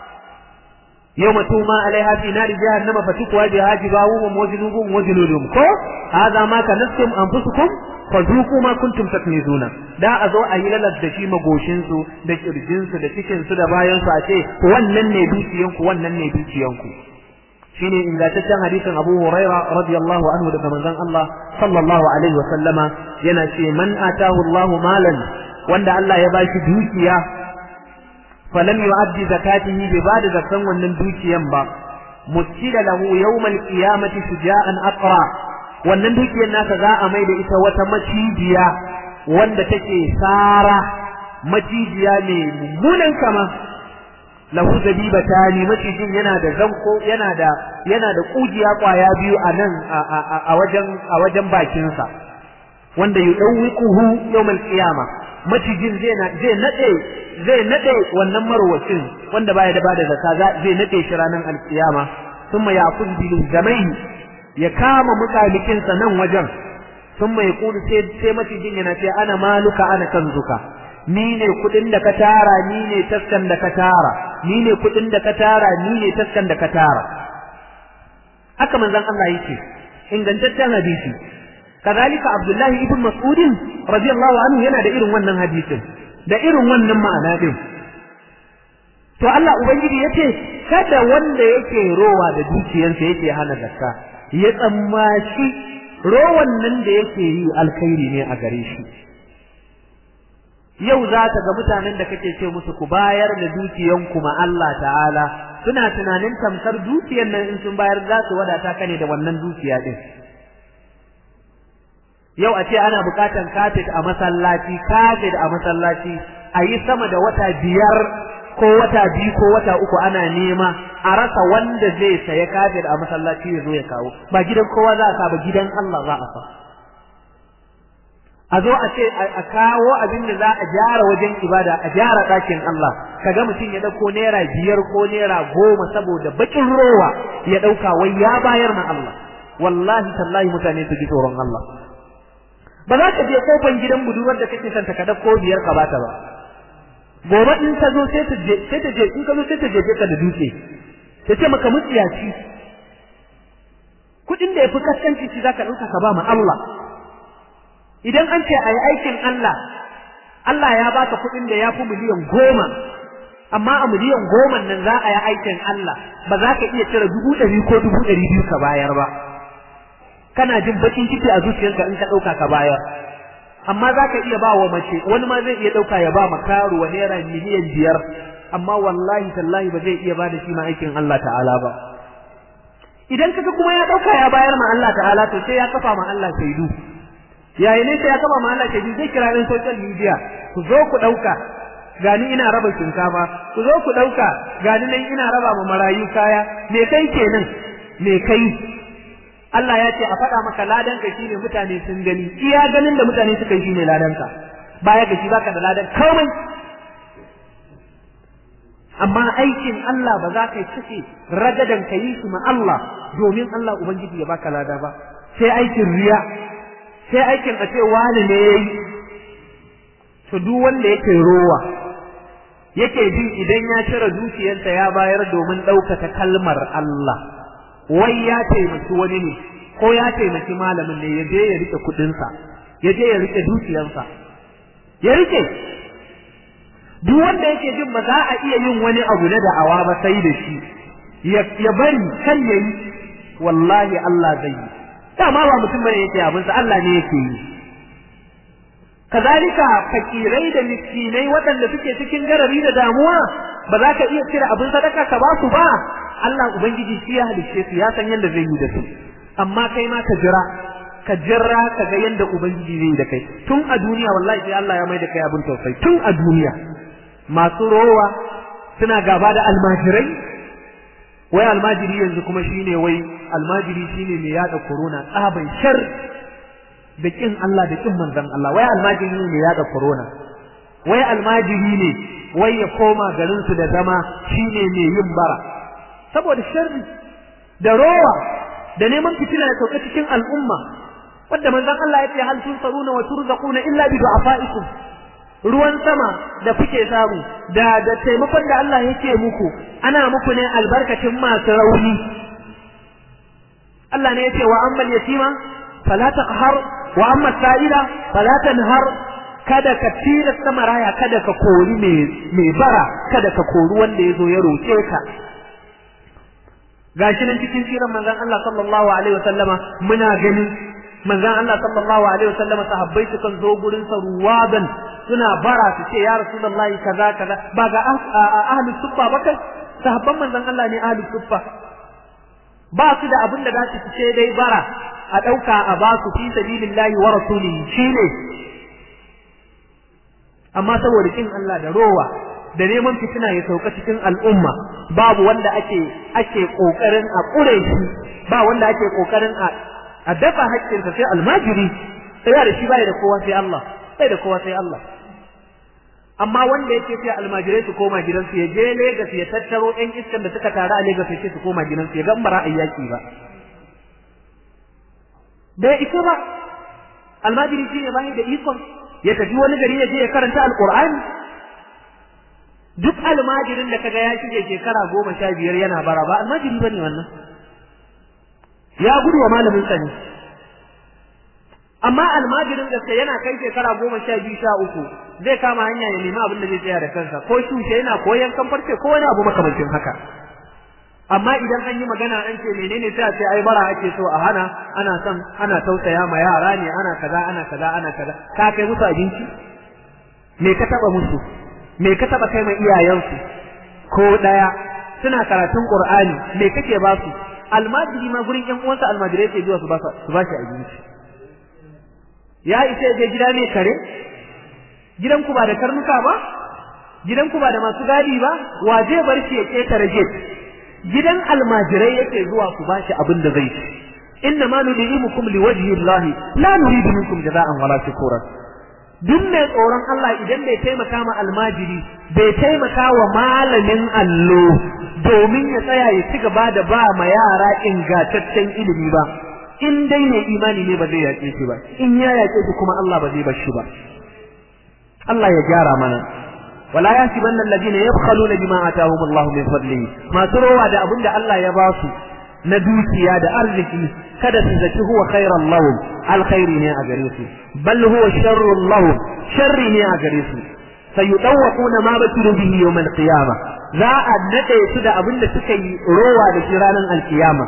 yawma tuma alaiha fi nari jahannama fatukwa biha jibahum wa junubuhum wa juludum ko hadha ma kanastum anfusukum fazuqu ma kuntum taknizuna da a zo a yi lalas da shi magoshin su da kirjin su da cikin su da bayan su a ce wannan ne dukiyanku wannan ne dukiyanku shine ingantaccen hadisin Abu Huraira radiyallahu anhu daga manzon Allah sallallahu alaihi wa sallama yana ce man atahu Allahu malan wanda Allah ya bashi dukiya falam yu'addi zakatihi bi ba'da zakan wannan dukiyan ba mutila lahu yawmal qiyamati shuja'an aqra wannan dukiyar nasa za a mai da ita wata macijiya wanda take sara macijiya ne mummunan kama lahu zabibatani macijin yana da zanko yana da yana da kujiya kwaya biyu a nan a wajen a wajen bakin sa wanda yudawiquhu yawmal qiyama macijin zai na zai nade zai nade wannan marwacin wanda baya da bada zakka zai nade shi ranar alqiyama thumma yaqul bil zamai ya kama mukalikin sa nan wajen thumma yaqulu sai sai macijin yana ce ana maluka ana kanzuka ni ne kudin da ka tara ni ne taskan da ka tara ni ne kudin da ka tara ni ne taskan da ka tara haka manzon Allah yake ingantaccen hadisi kazalika Abdullahi ibn Mas'ud radiyallahu anhu yana da irin wannan hadisin da irin wannan ma'ana din to Allah ubangiji yace kada wanda yake rowa da dukiyarsa yake hana zakka ya tsammaci rowan nan da yake yi alkhairi ne a gare shi yau za ta ga mutanen da kake ce musu ku bayar da dukiyanku ma Allah ta'ala suna tunanin tamkar dukiyar nan in sun bayar za su wadata ka ne da wannan dukiya din yau a ce ana bukatan kafet a masallaci kafet a masallaci a yi sama da wata biyar ko wata biyu ko wata uku ana nema a rasa wanda zai saya kafet a masallaci ya zo ya kawo ba gidan kowa za a sa ba gidan Allah za a sa a zo a ce a kawo abin da za a gyara wajen ibada a gyara ɗakin Allah kaga mutum ya dauko naira biyar ko naira goma saboda bakin rowa ya dauka wai ya bayar ma Allah wallahi tallahi mutane su ji tsoron Allah ba za ka je kofan gidan budurwar da kake son ta ka dauko biyar ka bata ba gobe in ta zo sai ta je sai ta je in ka zo sai ta je ka da dutse ta ce maka mutsiyaci kudin da yafi kaskanci shi zaka dauka ka ba ma Allah idan an ce ayi aikin Allah Allah ya baka kuɗin da yafi miliyan goma amma a miliyan goma nan za a yi aikin Allah ba za ka iya cire dubu ɗari ko dubu ɗari biyu ka bayar ba kana jin bakin ciki a zuciyarka in ka ɗauka ka bayar amma za ka iya ba wa mace wani ma zai iya ɗauka ya ba ma karuwa naira miliyan biyar amma wallahi tallahi ba zai iya ba da shi ma aikin Allah ta'ala ba idan kaga kuma ya ɗauka ya bayar ma Allah ta'ala to sai ya kafa ma Allah shaidu yayin ne sai ya kaba ma Allah ke zai kira ɗin social media ku zo ku ɗauka gani ina raba shinkafa ku zo ku ɗauka gani nan ina raba ma marayu kaya me kai kenan me kai Allah ya ce a faɗa maka ladan ka shine mutane sun gani iya ganin da mutane suka yi shine ladan ka baya ga shi baka da ladan komai amma aikin Allah ba za ka cike ragadan ka yi shi ma Allah domin Allah ubangiji ya baka lada ba sai aikin riya sai aikin a ce wani ne yayi to duk wanda yake rowa yake ji idan ya cire dukiyarsa ya bayar domin ɗaukaka kalmar Allah, wai ya taimaki wani ne ko ya taimaki malamin ne, ya je ya rike kuɗinsa, ya je ya rike dukiyarsa, ya rike. Duk wanda yake jin ba za a iya yin wani abu na da'awa ba sai da shi, ya bari kan yayi, wallahi Allah zai yi. Dama ba mutum bane yake abinsa, Allah ne yake yi. Kazalika fakirai da miskinai waɗanda suke cikin garari da damuwa, ba za ka iya cire abin sadaka ka ba su ba, Allah Ubangiji shi ya halicce su, ya san yadda zai yi da su. Amma kai ma ka jira, ka jira ka ga yadda Ubangiji zai yi da kai. Tun a duniya wallahi sai Allah ya mai da kai abin tausayi, tun a duniya. Masu rowa suna gaba da almajirai, wai almajiri yanzu kuma shine wai almajiri shine mai yada corona, tsaban shar da kin Allah da kin manzon Allah. Wai almajiri ne mai yada corona, wai almajiri ne wai ya koma garin su da zama shine mai yin bara, saboda sharri da rowa da neman fitina ya sauka cikin al'umma, wanda manzon Allah ya ce hal tunsaruna wa turzaquna illa bi du'afaikum. Ruwan sama da kuke samu da da taimakon da Allah yake muku, ana muku ne albarkacin masu rauni. Allah ne yace wa ammal yatima fala taqhar wa amma sa'ila fala tanhar. Kada ka tilasta maraya, kada ka kori mai bara, kada ka kori wanda yazo ya roke ka. Gashi nan cikin sirar manzon Allah sallallahu alaihi wasallama muna ganin manzon Allah sallallahu alaihi wasallama sahabbai sukan zo gurin sa ruwadan, suna bara su ce ya rasulullahi kaza kaza. Ba ga ahlus suffa ba kai, sahabban manzon Allah ne ahlus suffa, ba su da abin da za su ce dai bara a dauka a ba su fi sabilillahi wa rasulihi shine. Amma saboda kin Allah da rowa da neman fitina ya sauka cikin al'umma, babu wanda ake ake kokarin a kure shi, ba wanda ake kokarin a a dafa haƙƙinsa sai almajiri, sai da shi bai da kowa sai Allah, sai da kowa sai Allah. Amma wanda yake sai almajirai su koma gidansu, ya je Lagos ya tattaro ƴan iskan da suka taru a Lagos ya ce su koma gidansu, ya ga bara ayyaki ba, bai isa ba. Almajiri shi ne bai da ikon ya tafi wani gari ya je ya karanta alqur'ani. Duk almajirin da kaga ya shige shekara goma sha biyar yana bara, ba almajiri bane wannan, ya gudu wa malamin sa ne. Amma almajirin gaske yana kai shekara goma sha biyu sha uku zai kama hanya ya nemi abin da zai tsaya da kansa, ko shushe yana koyan kamfarce ko wani abu makamancin haka. Amma idan an yi magana an ce menene sai a ce ai bara ake so a hana, ana son ana tausaya ma yara ne, ana kaza ana kaza ana kaza. Ka kai musu abinci? Me ka taba musu? Me ka taba kai ma iyayensu? Ko daya suna karatun Qur'ani, me kake ba su? Almajiri ma gurin ƴan uwansa almajirai ke zuwa su ba su ba shi abinci. Ya isa je gida ne kare? Gidanku ba da karnuka ba? Gidanku ba da masu gadi ba? Waje bar shi ya ketare gate. Gidan almajirai yake zuwa su ba shi abin da zai ci. Inna ma nudimukum liwajhi Allah la nuridu minkum jaza'an wala shukuran. Duk mai tsoron Allah idan bai taimaka ma almajiri, bai taimaka wa malamin allo domin ya tsaya ya ci gaba da ba ma yara ingantaccen ilimi ba, in dai ne imani ne ba zai yaƙe shi ba, in ya yaƙe shi kuma Allah ba zai bar shi ba. Allah ya gyara mana. wala yasibanna alladhina yabkhaluna bima atahum Allah min fadlihi, masu rowa da abinda Allah ya ba su na dukiya da arziki, kada su zaci huwa khairan lahum, alkhairi ne a gare su, bal huwa sharrun lahum, sharri ne a gare su. sayudawquna ma batilu bihi yawm alqiyamah, za a nade su da abinda suka yi rowa da shi ranar alkiyama.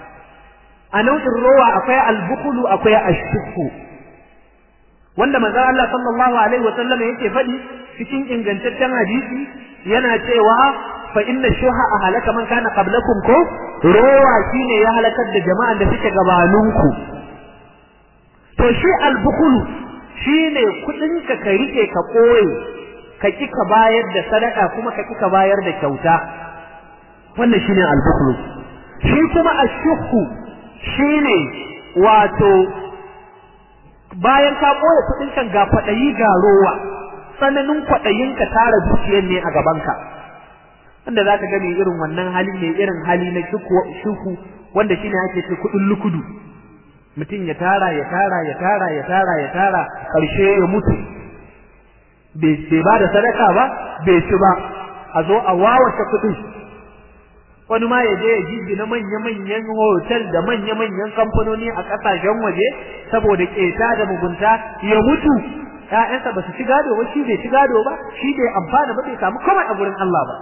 A nau'in rowa akwai albukulu, akwai ashukku, wanda manzo Allah sallallahu alaihi wa sallam yake faɗi cikin ingantaccen hadisi, yana cewa fa inna shuha ahlaka man kana qablakum, ko rowa shine ya halakar da jama'an da suke gabaninku. To shi albukulu shine kudin ka ka rike ka koye, ka ki ka bayar da sadaka kuma ka ki ka bayar da kyauta, wannan shine albukulu. Shi kuma ashukku shine wato bayan ka koye kudin kan ga kwadayi ga rowa, tsananin kwadayin ka tara dukiyar ne a gaban ka, wanda zaka ga mai irin wannan hali ne, irin hali na shuku wanda shine ake ce kudin lukudu. Mutum ya tara ya tara ya tara ya tara ya tara karshe ya mutu, bai ba da sadaka ba, bai ci ba, a zo a wawace kuɗin, wani ma ya je ya jiji na manya-manyan hotel da manya-manyan kamfanoni a ƙasashen waje saboda ƙeta da mugunta ya mutu, ƴaƴansa ba su ci gado ba, shi bai ci gado ba, shi bai amfana ba, bai samu komai a gurin Allah ba.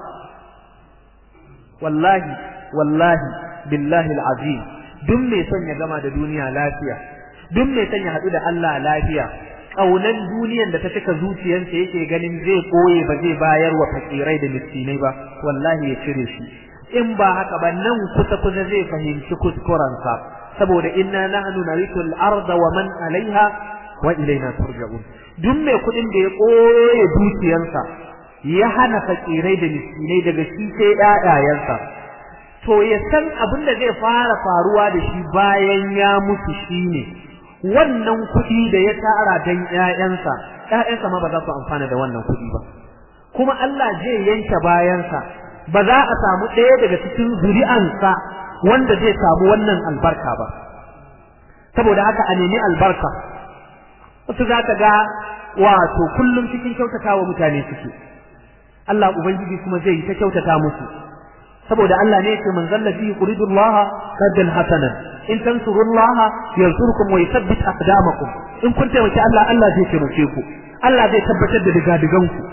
Wallahi wallahi billahi al'azim, duk mai son ya gama da duniya lafiya, duk mai son ya haɗu da Allah lafiya, ƙaunan duniyan da ta cika zuciyarsa yake ganin zai koye ba zai bayar wa fakirai da miskinai ba, wallahi ya cire shi. In ba haka ba nan kusa kusa zai fahimci kuskurensa, saboda inna nahnu narithul arda wa man alaiha wa ilaina turja'un. Duk mai kuɗin da ya koye dukiyarsa ya hana fakirai da miskinai daga shi sai ƴaƴayensa, to ya san abin da zai fara faruwa da shi bayan ya mutu shine wannan kuɗi da ya tara dan ƴaƴansa, ƴaƴansa ma ba za su amfana da wannan kuɗi ba, kuma Allah zai yanke bayansa, ba za a samu ɗaya daga cikin zuri'ansa wanda zai samu wannan albarka ba. Saboda haka a nemi albarka. Wasu za ka ga wato kullum cikin kyautatawa mutane suke, Allah Ubangiji kuma zai yi ta kyautata musu, saboda Allah ne yake man zallazi yuridu Allah qadan hasanan in tansurullaha yansurkum wa yuthabbit aqdamakum. In kun taimaki Allah, Allah zai taimake ku, Allah zai tabbatar da digadigan ku.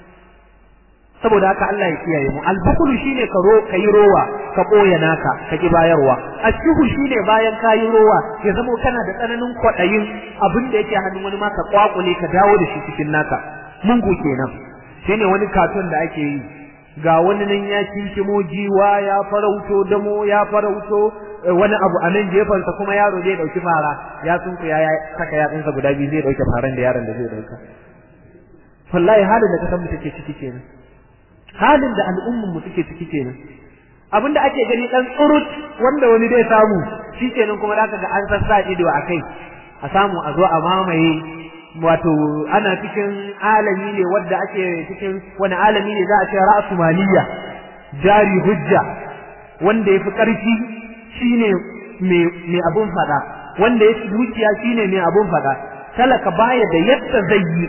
Saboda haka Allah ya kiyaye mu. Al-bukhl shine ka ro kai rowa, ka boye naka, ka ki bayarwa. Ashuhu shine bayan kayi rowa ya zama kana da tsananin kwadayin abin da yake hannun wani ma ka kwakule ka dawo da shi cikin naka. Mungu kenan. Shine wani katon da ake yi, ga wani nan ya kinkimo jiwa, ya farauto damo, ya farauto wani abu a nan jefansa, kuma yaro zai dauki fara, ya sunku ya saka yatsunsa guda biyu zai dauke faran da yaron da zai dauka. Wallahi halin da kasan mu take ciki kenan, halin da al'umman mu take ciki kenan. Abinda ake gani dan tsurut wanda wani zai samu, shikenan kuma zaka ga an sassa ido akai, a samu a zo a mamaye. Wato ana cikin alami ne wanda ake cikin wani alami ne za a ce ra'su maliyya, jari hujja, wanda yafi karfi shine mai mai abun fada, wanda yafi dukiya shine mai abun fada, talaka baya da yadda zai yi.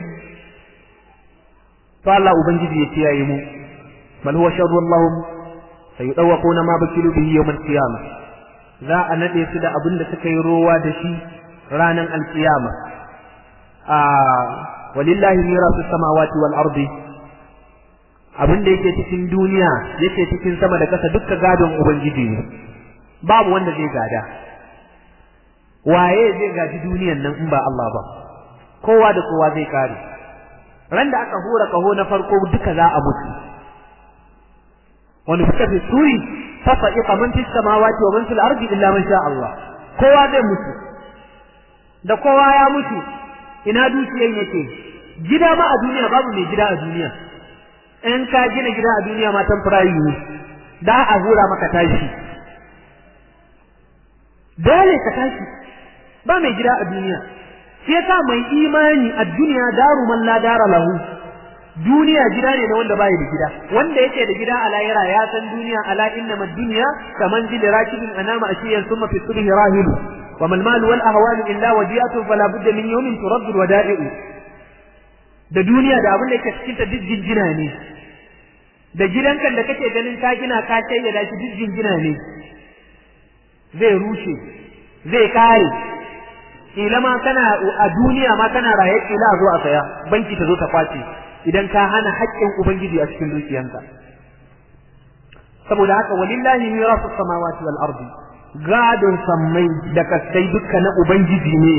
To Allah ubangiji ya kiyaye mu. bal huwa sharrun lahum sayudawquna ma bakilu bihi yawm al-qiyamah. Za a nade su da abin da suka yi rowa da shi ranan al-qiyama. walillahi mirasu samawati wal ardi, abin da yake cikin duniya yake cikin sama da kasa dukkan gadon ubangiji ne, babu wanda zai gada. Waye zai gaji duniyan nan in ba Allah ba? Kowa da kowa zai kare. Ran da aka hura kaho na farko duka za a mutu. Wani suka fi suri fasa'iqa man fis samawati wa man fil ardi illa man sha Allah. Kowa zai mutu. Da kowa ya mutu, ina dukiyan yake? Gida ma a duniya babu mai gida a duniya. In ka gina gida a duniya ma temporary ne, da a hura maka tashi, dole ka tashi, ba mai gida a duniya. Sai yasa mai imani a duniya daru man la dara lahu, duniya gida ne na wanda bai da gida. Wanda yake da gida a lahira ya san duniya, ala innama ad-dunya kaman zil rakibin anama ashiyan thumma fi subhi rahilu wa mal mal wal ahwal illa wadi'atun fala budda min yawmin turaddu al-wada'i'u. Da duniya da abin da yake cikin ta dijjina ne, da gidankan da kake ganin ka gina ka kai da shi dijjina ne, zai rushe, zai kare. Kila ma kana a duniya ma kana raye, kila zo a saya, banki ta zo ta kwace idan ka hana haƙƙin ubangiji a cikin dukiyanka. Saboda haka walillahi mirasu samawati wal ardi, gadon sammai da kasai dukkan na ubangiji ne.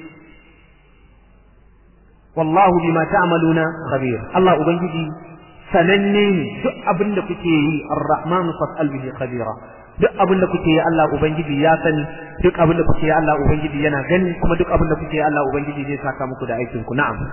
wallahu bima ta'maluna khabir. Allah ubangiji sananne ne, duk abin da kuke yi, ar-rahman fas'al bihi khabira. Duk abin da kuke yi Allah ubangiji ya sani, duk abin da kuke yi Allah ubangiji yana gani, kuma duk abin da kuke yi Allah ubangiji zai saka muku da aikin ku. Na'am.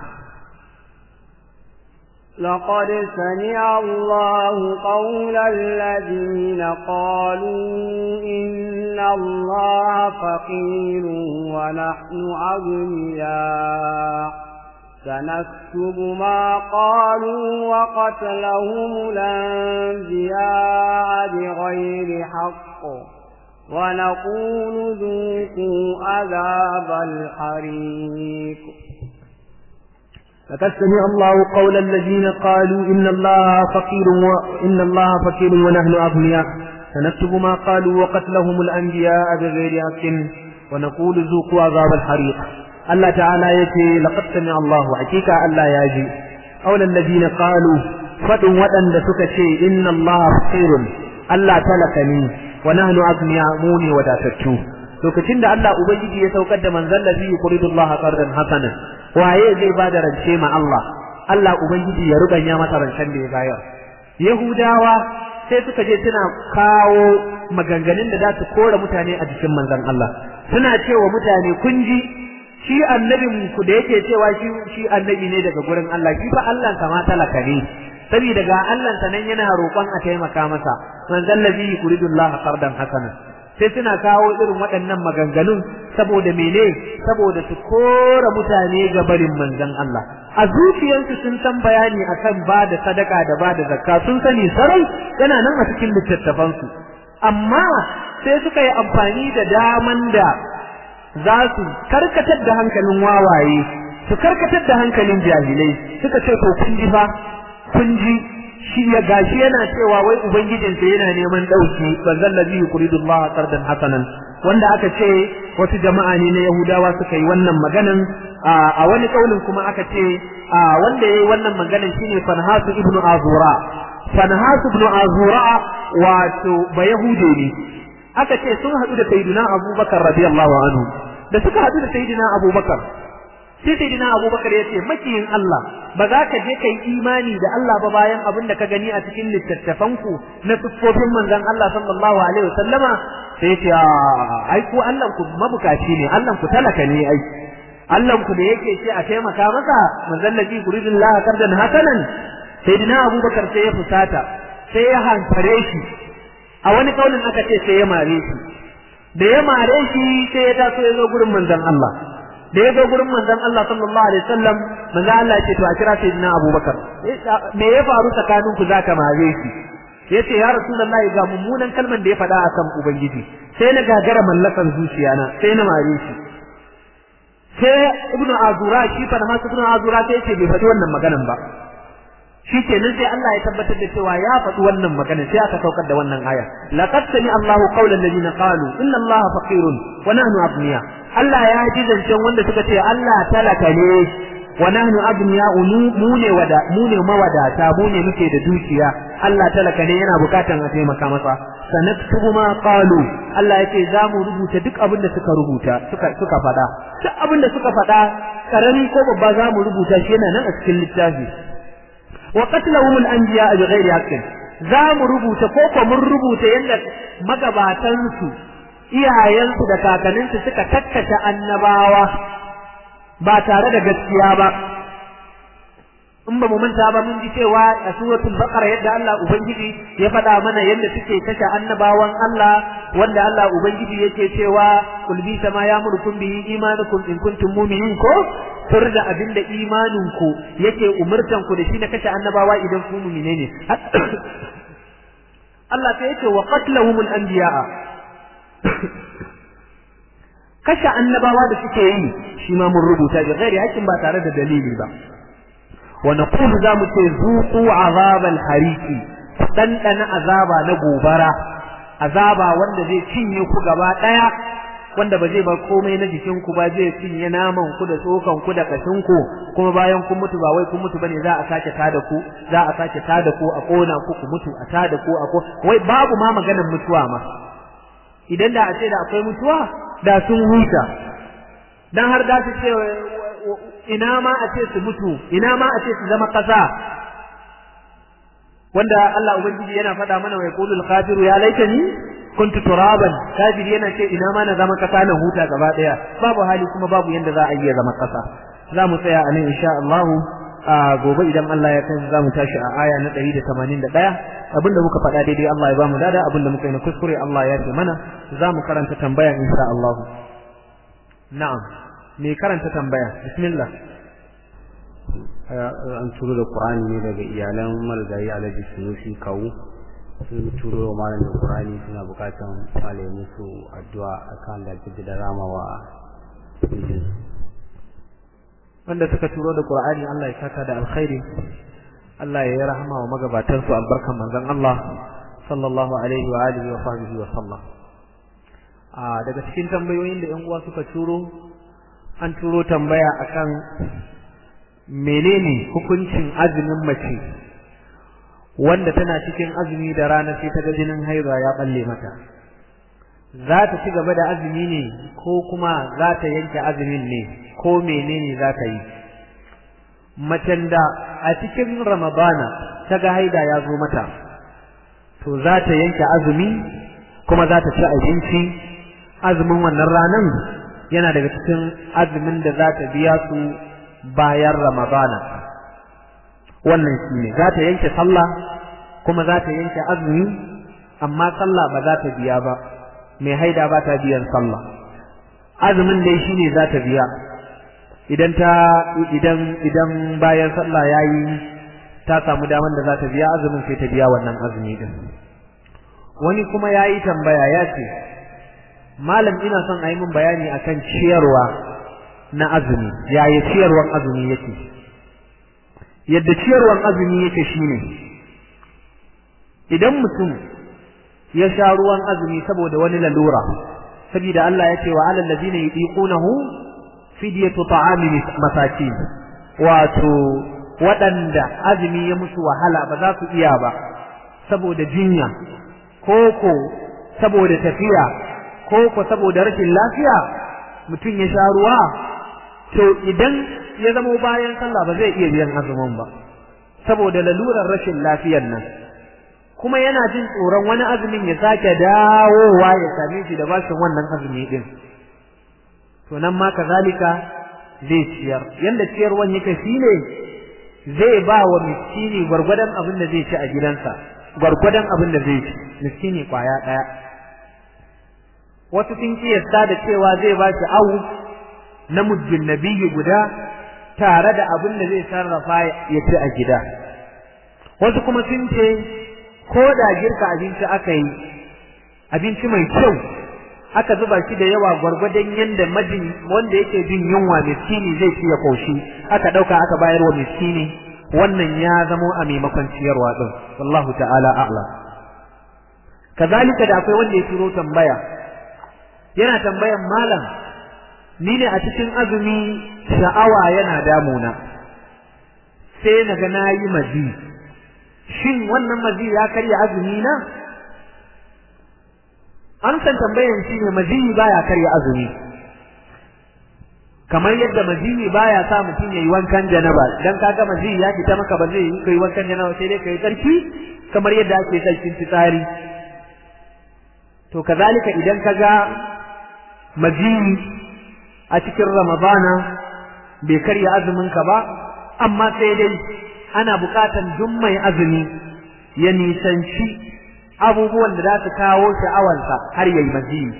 لقد سمع الله قول الذين قالوا إن الله فقير ونحن أغنياء سنكتب ما قالوا وقتلهم الأنبياء بغير حق ونقول ذوقوا عذاب الحريق. لقد سمع الله قول الذين قالوا إن الله فقير وإن الله فقير ونحن أغنياء سنكتب ما قالوا وقتلهم الأنبياء بغير حق ونقول ذوقوا عذاب الحريق. الله تعالى يتي لقد سمع الله حقيقة الله يجي قول الذين قالوا فدن ودن سكتي إن الله فقير الله تلكني ونحن أغنياء موني وداتتو lokacin da Allah ubangiji ya saukar da manzon Nabi yuridullah qardan hasana waye zai bada rance ma Allah Allah ubangiji ya rubanya masa rancen da ya bayar. Yahudawa sai suka je suna kawo maganganun da za su kora mutane a jikin manzon Allah, suna cewa mutane kun ji shi annabin ku da yake cewa shi shi annabi ne daga gurin Allah, shi fa Allah kama talaka ne saboda ga Allah sanan yana roƙon a taimaka masa. Manzon Nabi yuridullah qardan hasana sai suna kawo irin waɗannan maganganun saboda mene saboda su kora mutane ga barin manzon Allah. A zuciyarsu sun san bayani akan ba da sadaka da ba da zakka, sun sani sarai yana nan a cikin littattafansu, amma sai suka yi amfani da daman da za su karkatar da hankalin wawaye, su karkatar da hankalin jahilai, suka ce to kun ji fa kun ji shi ya gashi yana cewa wai ubangijinsa yana neman dauki banzan ladhi yuridullah qardan hasanan, wanda aka ce wasu jama'a ne na Yahudawa suka yi wannan maganan. A wani kaulin kuma aka ce wanda yayi wannan maganan shine Fanhasu ibn Azura. Fanhasu ibn Azura wato ba Yahude ne, aka ce sun hadu da Sayyidina Abubakar radiyallahu anhu. Da suka hadu da Sayyidina Abubakar sai Sayyidina Abubakar ya ce makiyin Allah ba za ka je kai imani da Allah ba bayan abin da ka gani a cikin littattafanku na siffofin manzon Allah sallallahu alaihi wasallama. Sai ce ai ku Allah ku mabukaci ne, Allah ku talaka ne, ai Allah ku da yake ce a taimaka maka manzon Nabi yuridullah qardan hasanan. Sayyidina Abubakar sai ya fusata, sai ya hankare shi, a wani kaulin aka ce sai ya mare shi. Da ya mare shi sai ya taso ya zo gurin manzon Allah. Da ya zo gurin manzon Allah sallallahu alaihi wasallam, manzon Allah ya ce to a kira Sayyidina Abubakar. Me ya faru tsakanin ku zaka mare shi? Yace ya Rasulullahi ga mummunan kalman da ya faɗa akan Ubangiji, sai na gagara mallakan zuciyana, sai na mare shi. Sai Ibn Azura shi fa da Ibn Azura sai yace bai faɗi wannan maganan ba. Shi kenan sai Allah ya tabbatar da cewa ya faɗi wannan magana, sai aka saukar da wannan aya laqad sami Allahu qawlan ladina qalu inna Allaha faqirun wa nahnu aghniya. Allah ya ji zancen wanda suka ce Allah talaka ne wa nahnu aghniya, mu ne wada mu ne mawadata, mu ne muke da dukiya. Allah talaka ne yana bukatan a taimaka masa. sanaktubu ma qalu, Allah yace za mu rubuta duk abin da suka rubuta suka suka faɗa, duk abin da suka faɗa karami ko babba za mu rubuta shi, yana nan a cikin littafi. wa qatlahum al-anbiya bighairi haqqin, za mu rubuta ko ko mun rubuta yanda magabatan su iyayensu da kakanninsu suka takkata annabawa ba tare da gaskiya ba. In ba mu manta ba mun ji cewa a suratul baqara yadda Allah ubangiji ya faɗa mana yadda suke kashe annabawan Allah, wanda Allah ubangiji yake cewa kul bi sama ya'murukum bihi imanukum in kuntum mu'minin, ko tur da abinda imanin ku yake umurtan ku da shi na kashe annabawa idan ku mu'mine ne. Allah sai yake wa qatlahumul anbiya'a, kashe annabawa da suke yi shi ma mun rubuta da ghairi hakin ba tare da dalili ba. wa naqulu za mu ce zuqu azabal hariki, dan dana azaba na gobara, azaba wanda zai cinye ku gaba daya, wanda ba zai bar komai na jikin ku ba, zai cinye naman ku da tsokan ku da kashin ku, kuma bayan kun mutu ba wai kun mutu bane, za a sake tada ku, za a sake tada ku a kona ku ku mutu, a tada ku a ko wai babu ma maganar mutuwa ma. Idan da a ce da akwai mutuwa da sun huta, dan har da su ce ina ma a ce su mutu, ina ma a ce su zama kasa, wanda Allah ubangiji yana faɗa mana wa yaqulul kafiru ya laitani kuntu turaban, kafiri yana ce ina ma na zama kasa na huta gaba daya. Babu hali kuma babu yanda za a iya zama kasa. Za mu tsaya a nan insha Allah, a gobe idan Allah ya kai za mu tashi a aya na ɗari da tamanin da ɗaya. Abinda muka faɗa daidai Allah ya bamu dada, abinda muka yi na kuskure Allah ya fi mana. Za mu karanta tambaya insha Allah. Na'am, me karanta tambaya, bismillah. An turo da Qur'ani ne daga iyalan marigayi Alhaji Sunusi Kawu, sun turo malam da Qur'ani, suna bukatan malaye musu addu'a akan da take da ramawa. wanda suka turo da Qur'ani Allah ya saka da alkhairi Allah ya yi rahama wa magabatan su albarkan manzon Allah sallallahu alaihi wa alihi wa sahbihi wa sallam a daga cikin tambayoyin da ƴan uwa suka turo an turo tambaya akan menene hukuncin azumin mace wanda tana cikin azumi da rana sai ta ga jinin haihuwa ya balle mata za ta ci gaba da azumi ne ko kuma za ta yanke azumin ne ko menene za ta yi macen da a cikin ramadana ta ga haida ya zo mata to za ta yanke azumi kuma za ta ci abinci azumin wannan ranan yana daga cikin azumin da za ta biya su bayan ramadana wannan shine za ta yanke sallah kuma za ta yanke azumi amma sallah ba za ta biya ba mai haida ba ta biyan sallah azumin dai shine za ta biya idan ta idan idan bayan sallah yayi ta samu daman da za ta biya azumin sai ta biya wannan azumi din wani kuma yayi tambaya ya ce malam ina son a yi min bayani akan ciyarwa na azumi yaya ciyarwan azumi yake yadda ciyarwan azumi yake shine idan mutum ya sha ruwan azumi saboda wani lalura saboda Allah ya ce wa alal ladina yudiqunahu fidyatu ta'ami masakin wato waɗanda azumi ya musu wahala ba za su iya ba saboda jinya koko saboda tafiya koko saboda rashin lafiya mutum ya sha ruwa to idan ya zama bayan sallah ba zai iya biyan azumin ba saboda lalurar rashin lafiyar nan kuma yana jin tsoron wani azumin ya sake dawowa ya same shi da bashin wannan azumi din to nan ma kazalika zai ciyar yanda ciyarwan yake shine zai ba wa miskini gwargwadon abin da zai ci a gidansa gwargwadon abin da zai ci miskini kwaya daya wasu sun kiyasta da cewa zai ba shi awu na muddin nabiyyi guda tare da abin da zai sarrafa ya ci a gida wasu kuma sun ce ko da girka abinci aka yi abinci mai kyau aka zuba shi da yawa gwargwadon yanda majin wanda yake jin yunwa miskini zai ci ya koshi aka dauka aka bayar wa miskini wannan ya zamo a maimakon ciyarwa din wallahu ta'ala a'lam kazalika da akwai wanda ya turo tambaya yana tambayan malam ni ne a cikin azumi sha'awa yana damuna sai naga nayi mazi shin wannan mazi ya karya azumi na an san tambayan shi ne mazi baya karya azumi kamar yadda mazi baya sa mutum yayi wankan janaba dan kaga mazi ya fita maka ba zai yi kai wankan janaba sai dai kai tsarki kamar yadda ake tsarkin fitsari to kazalika idan kaga mazi a cikin ramadana bai karya azumin ka ba amma sai dai ana bukatan duk mai azumi ya nisanci abubuwan da za su kawo sha'awarsa har yayi maziyi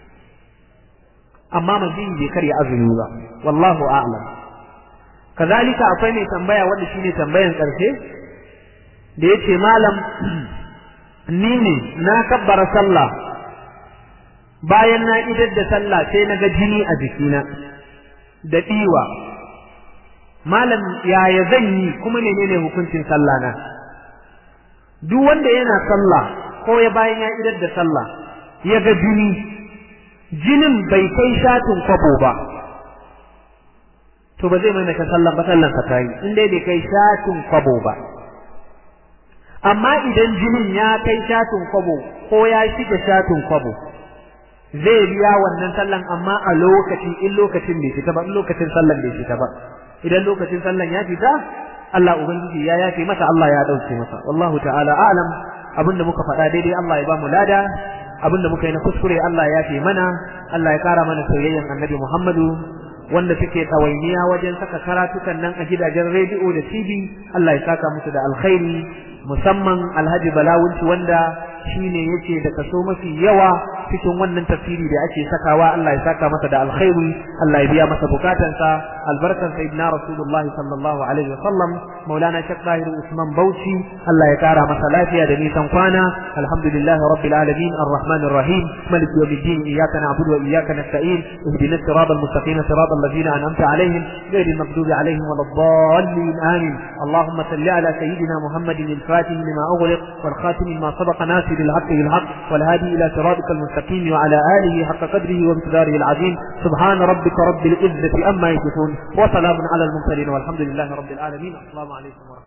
amma maziyi bai karya azumi ba wallahu a'lam kazalika akwai mai tambaya wanda shine tambayan karshe da yace malam ni ne na kabbara sallah bayan na idar da sallah sai naga jini a jikina da diwa malam yaya zan yi kuma menene hukuncin sallah na duk wanda yana sallah ko ya bayan ya idar da sallah ya ga jini jinin bai kai shatin kwabo ba to ba zai mai maka sallah ba sallan ka tayi in dai bai kai shatin kwabo ba amma idan jinin ya kai shatin kwabo ko ya shige shatin kwabo zai biya wannan sallan amma a lokacin in lokacin bai fita ba in lokacin sallan bai fita ba idan lokacin sallan ya fita Allah ubangiji ya yafe masa Allah ya dauke masa wallahu ta'ala a'lam abinda muka faɗa daidai Allah ya ba mu lada abinda muka yi na kuskure Allah ya yafe mana Allah ya kara mana soyayyen Annabi Muhammadu wanda suke tsawainiya wajen saka karatukan nan a gidajen rediyo da T V Allah ya saka musu da alkhairi musamman Alhaji Balawunci wanda shine yake da kaso mafi yawa cikin wannan tafsiri da ake sakawa Allah ya saka masa da alkhairi Allah ya biya masa bukatansa albarkan sayyidina rasulullah sallallahu alaihi wasallam maulana Sheikh Tahir Usman Bauchi Allah ya kara masa lafiya da nisan kwana alhamdulillahi rabbil alamin arrahmanir rahim maliki yawmiddin iyyaka na'budu wa iyyaka nasta'in ihdinas siratal mustaqim siratal ladzina an'amta alaihim ghayril maghdubi alaihim waladdallin amin اللهم صل على سيدنا محمد الفاتح لما أغلق والخاتم لما سبق ناصر الحق بالحق والهادي إلى صراطك المستقيم وعلى آله حق قدره وامتداره العظيم سبحان ربك رب العزة أما يصفون وسلام على المرسلين والحمد لله رب العالمين السلام عليكم ورحمة الله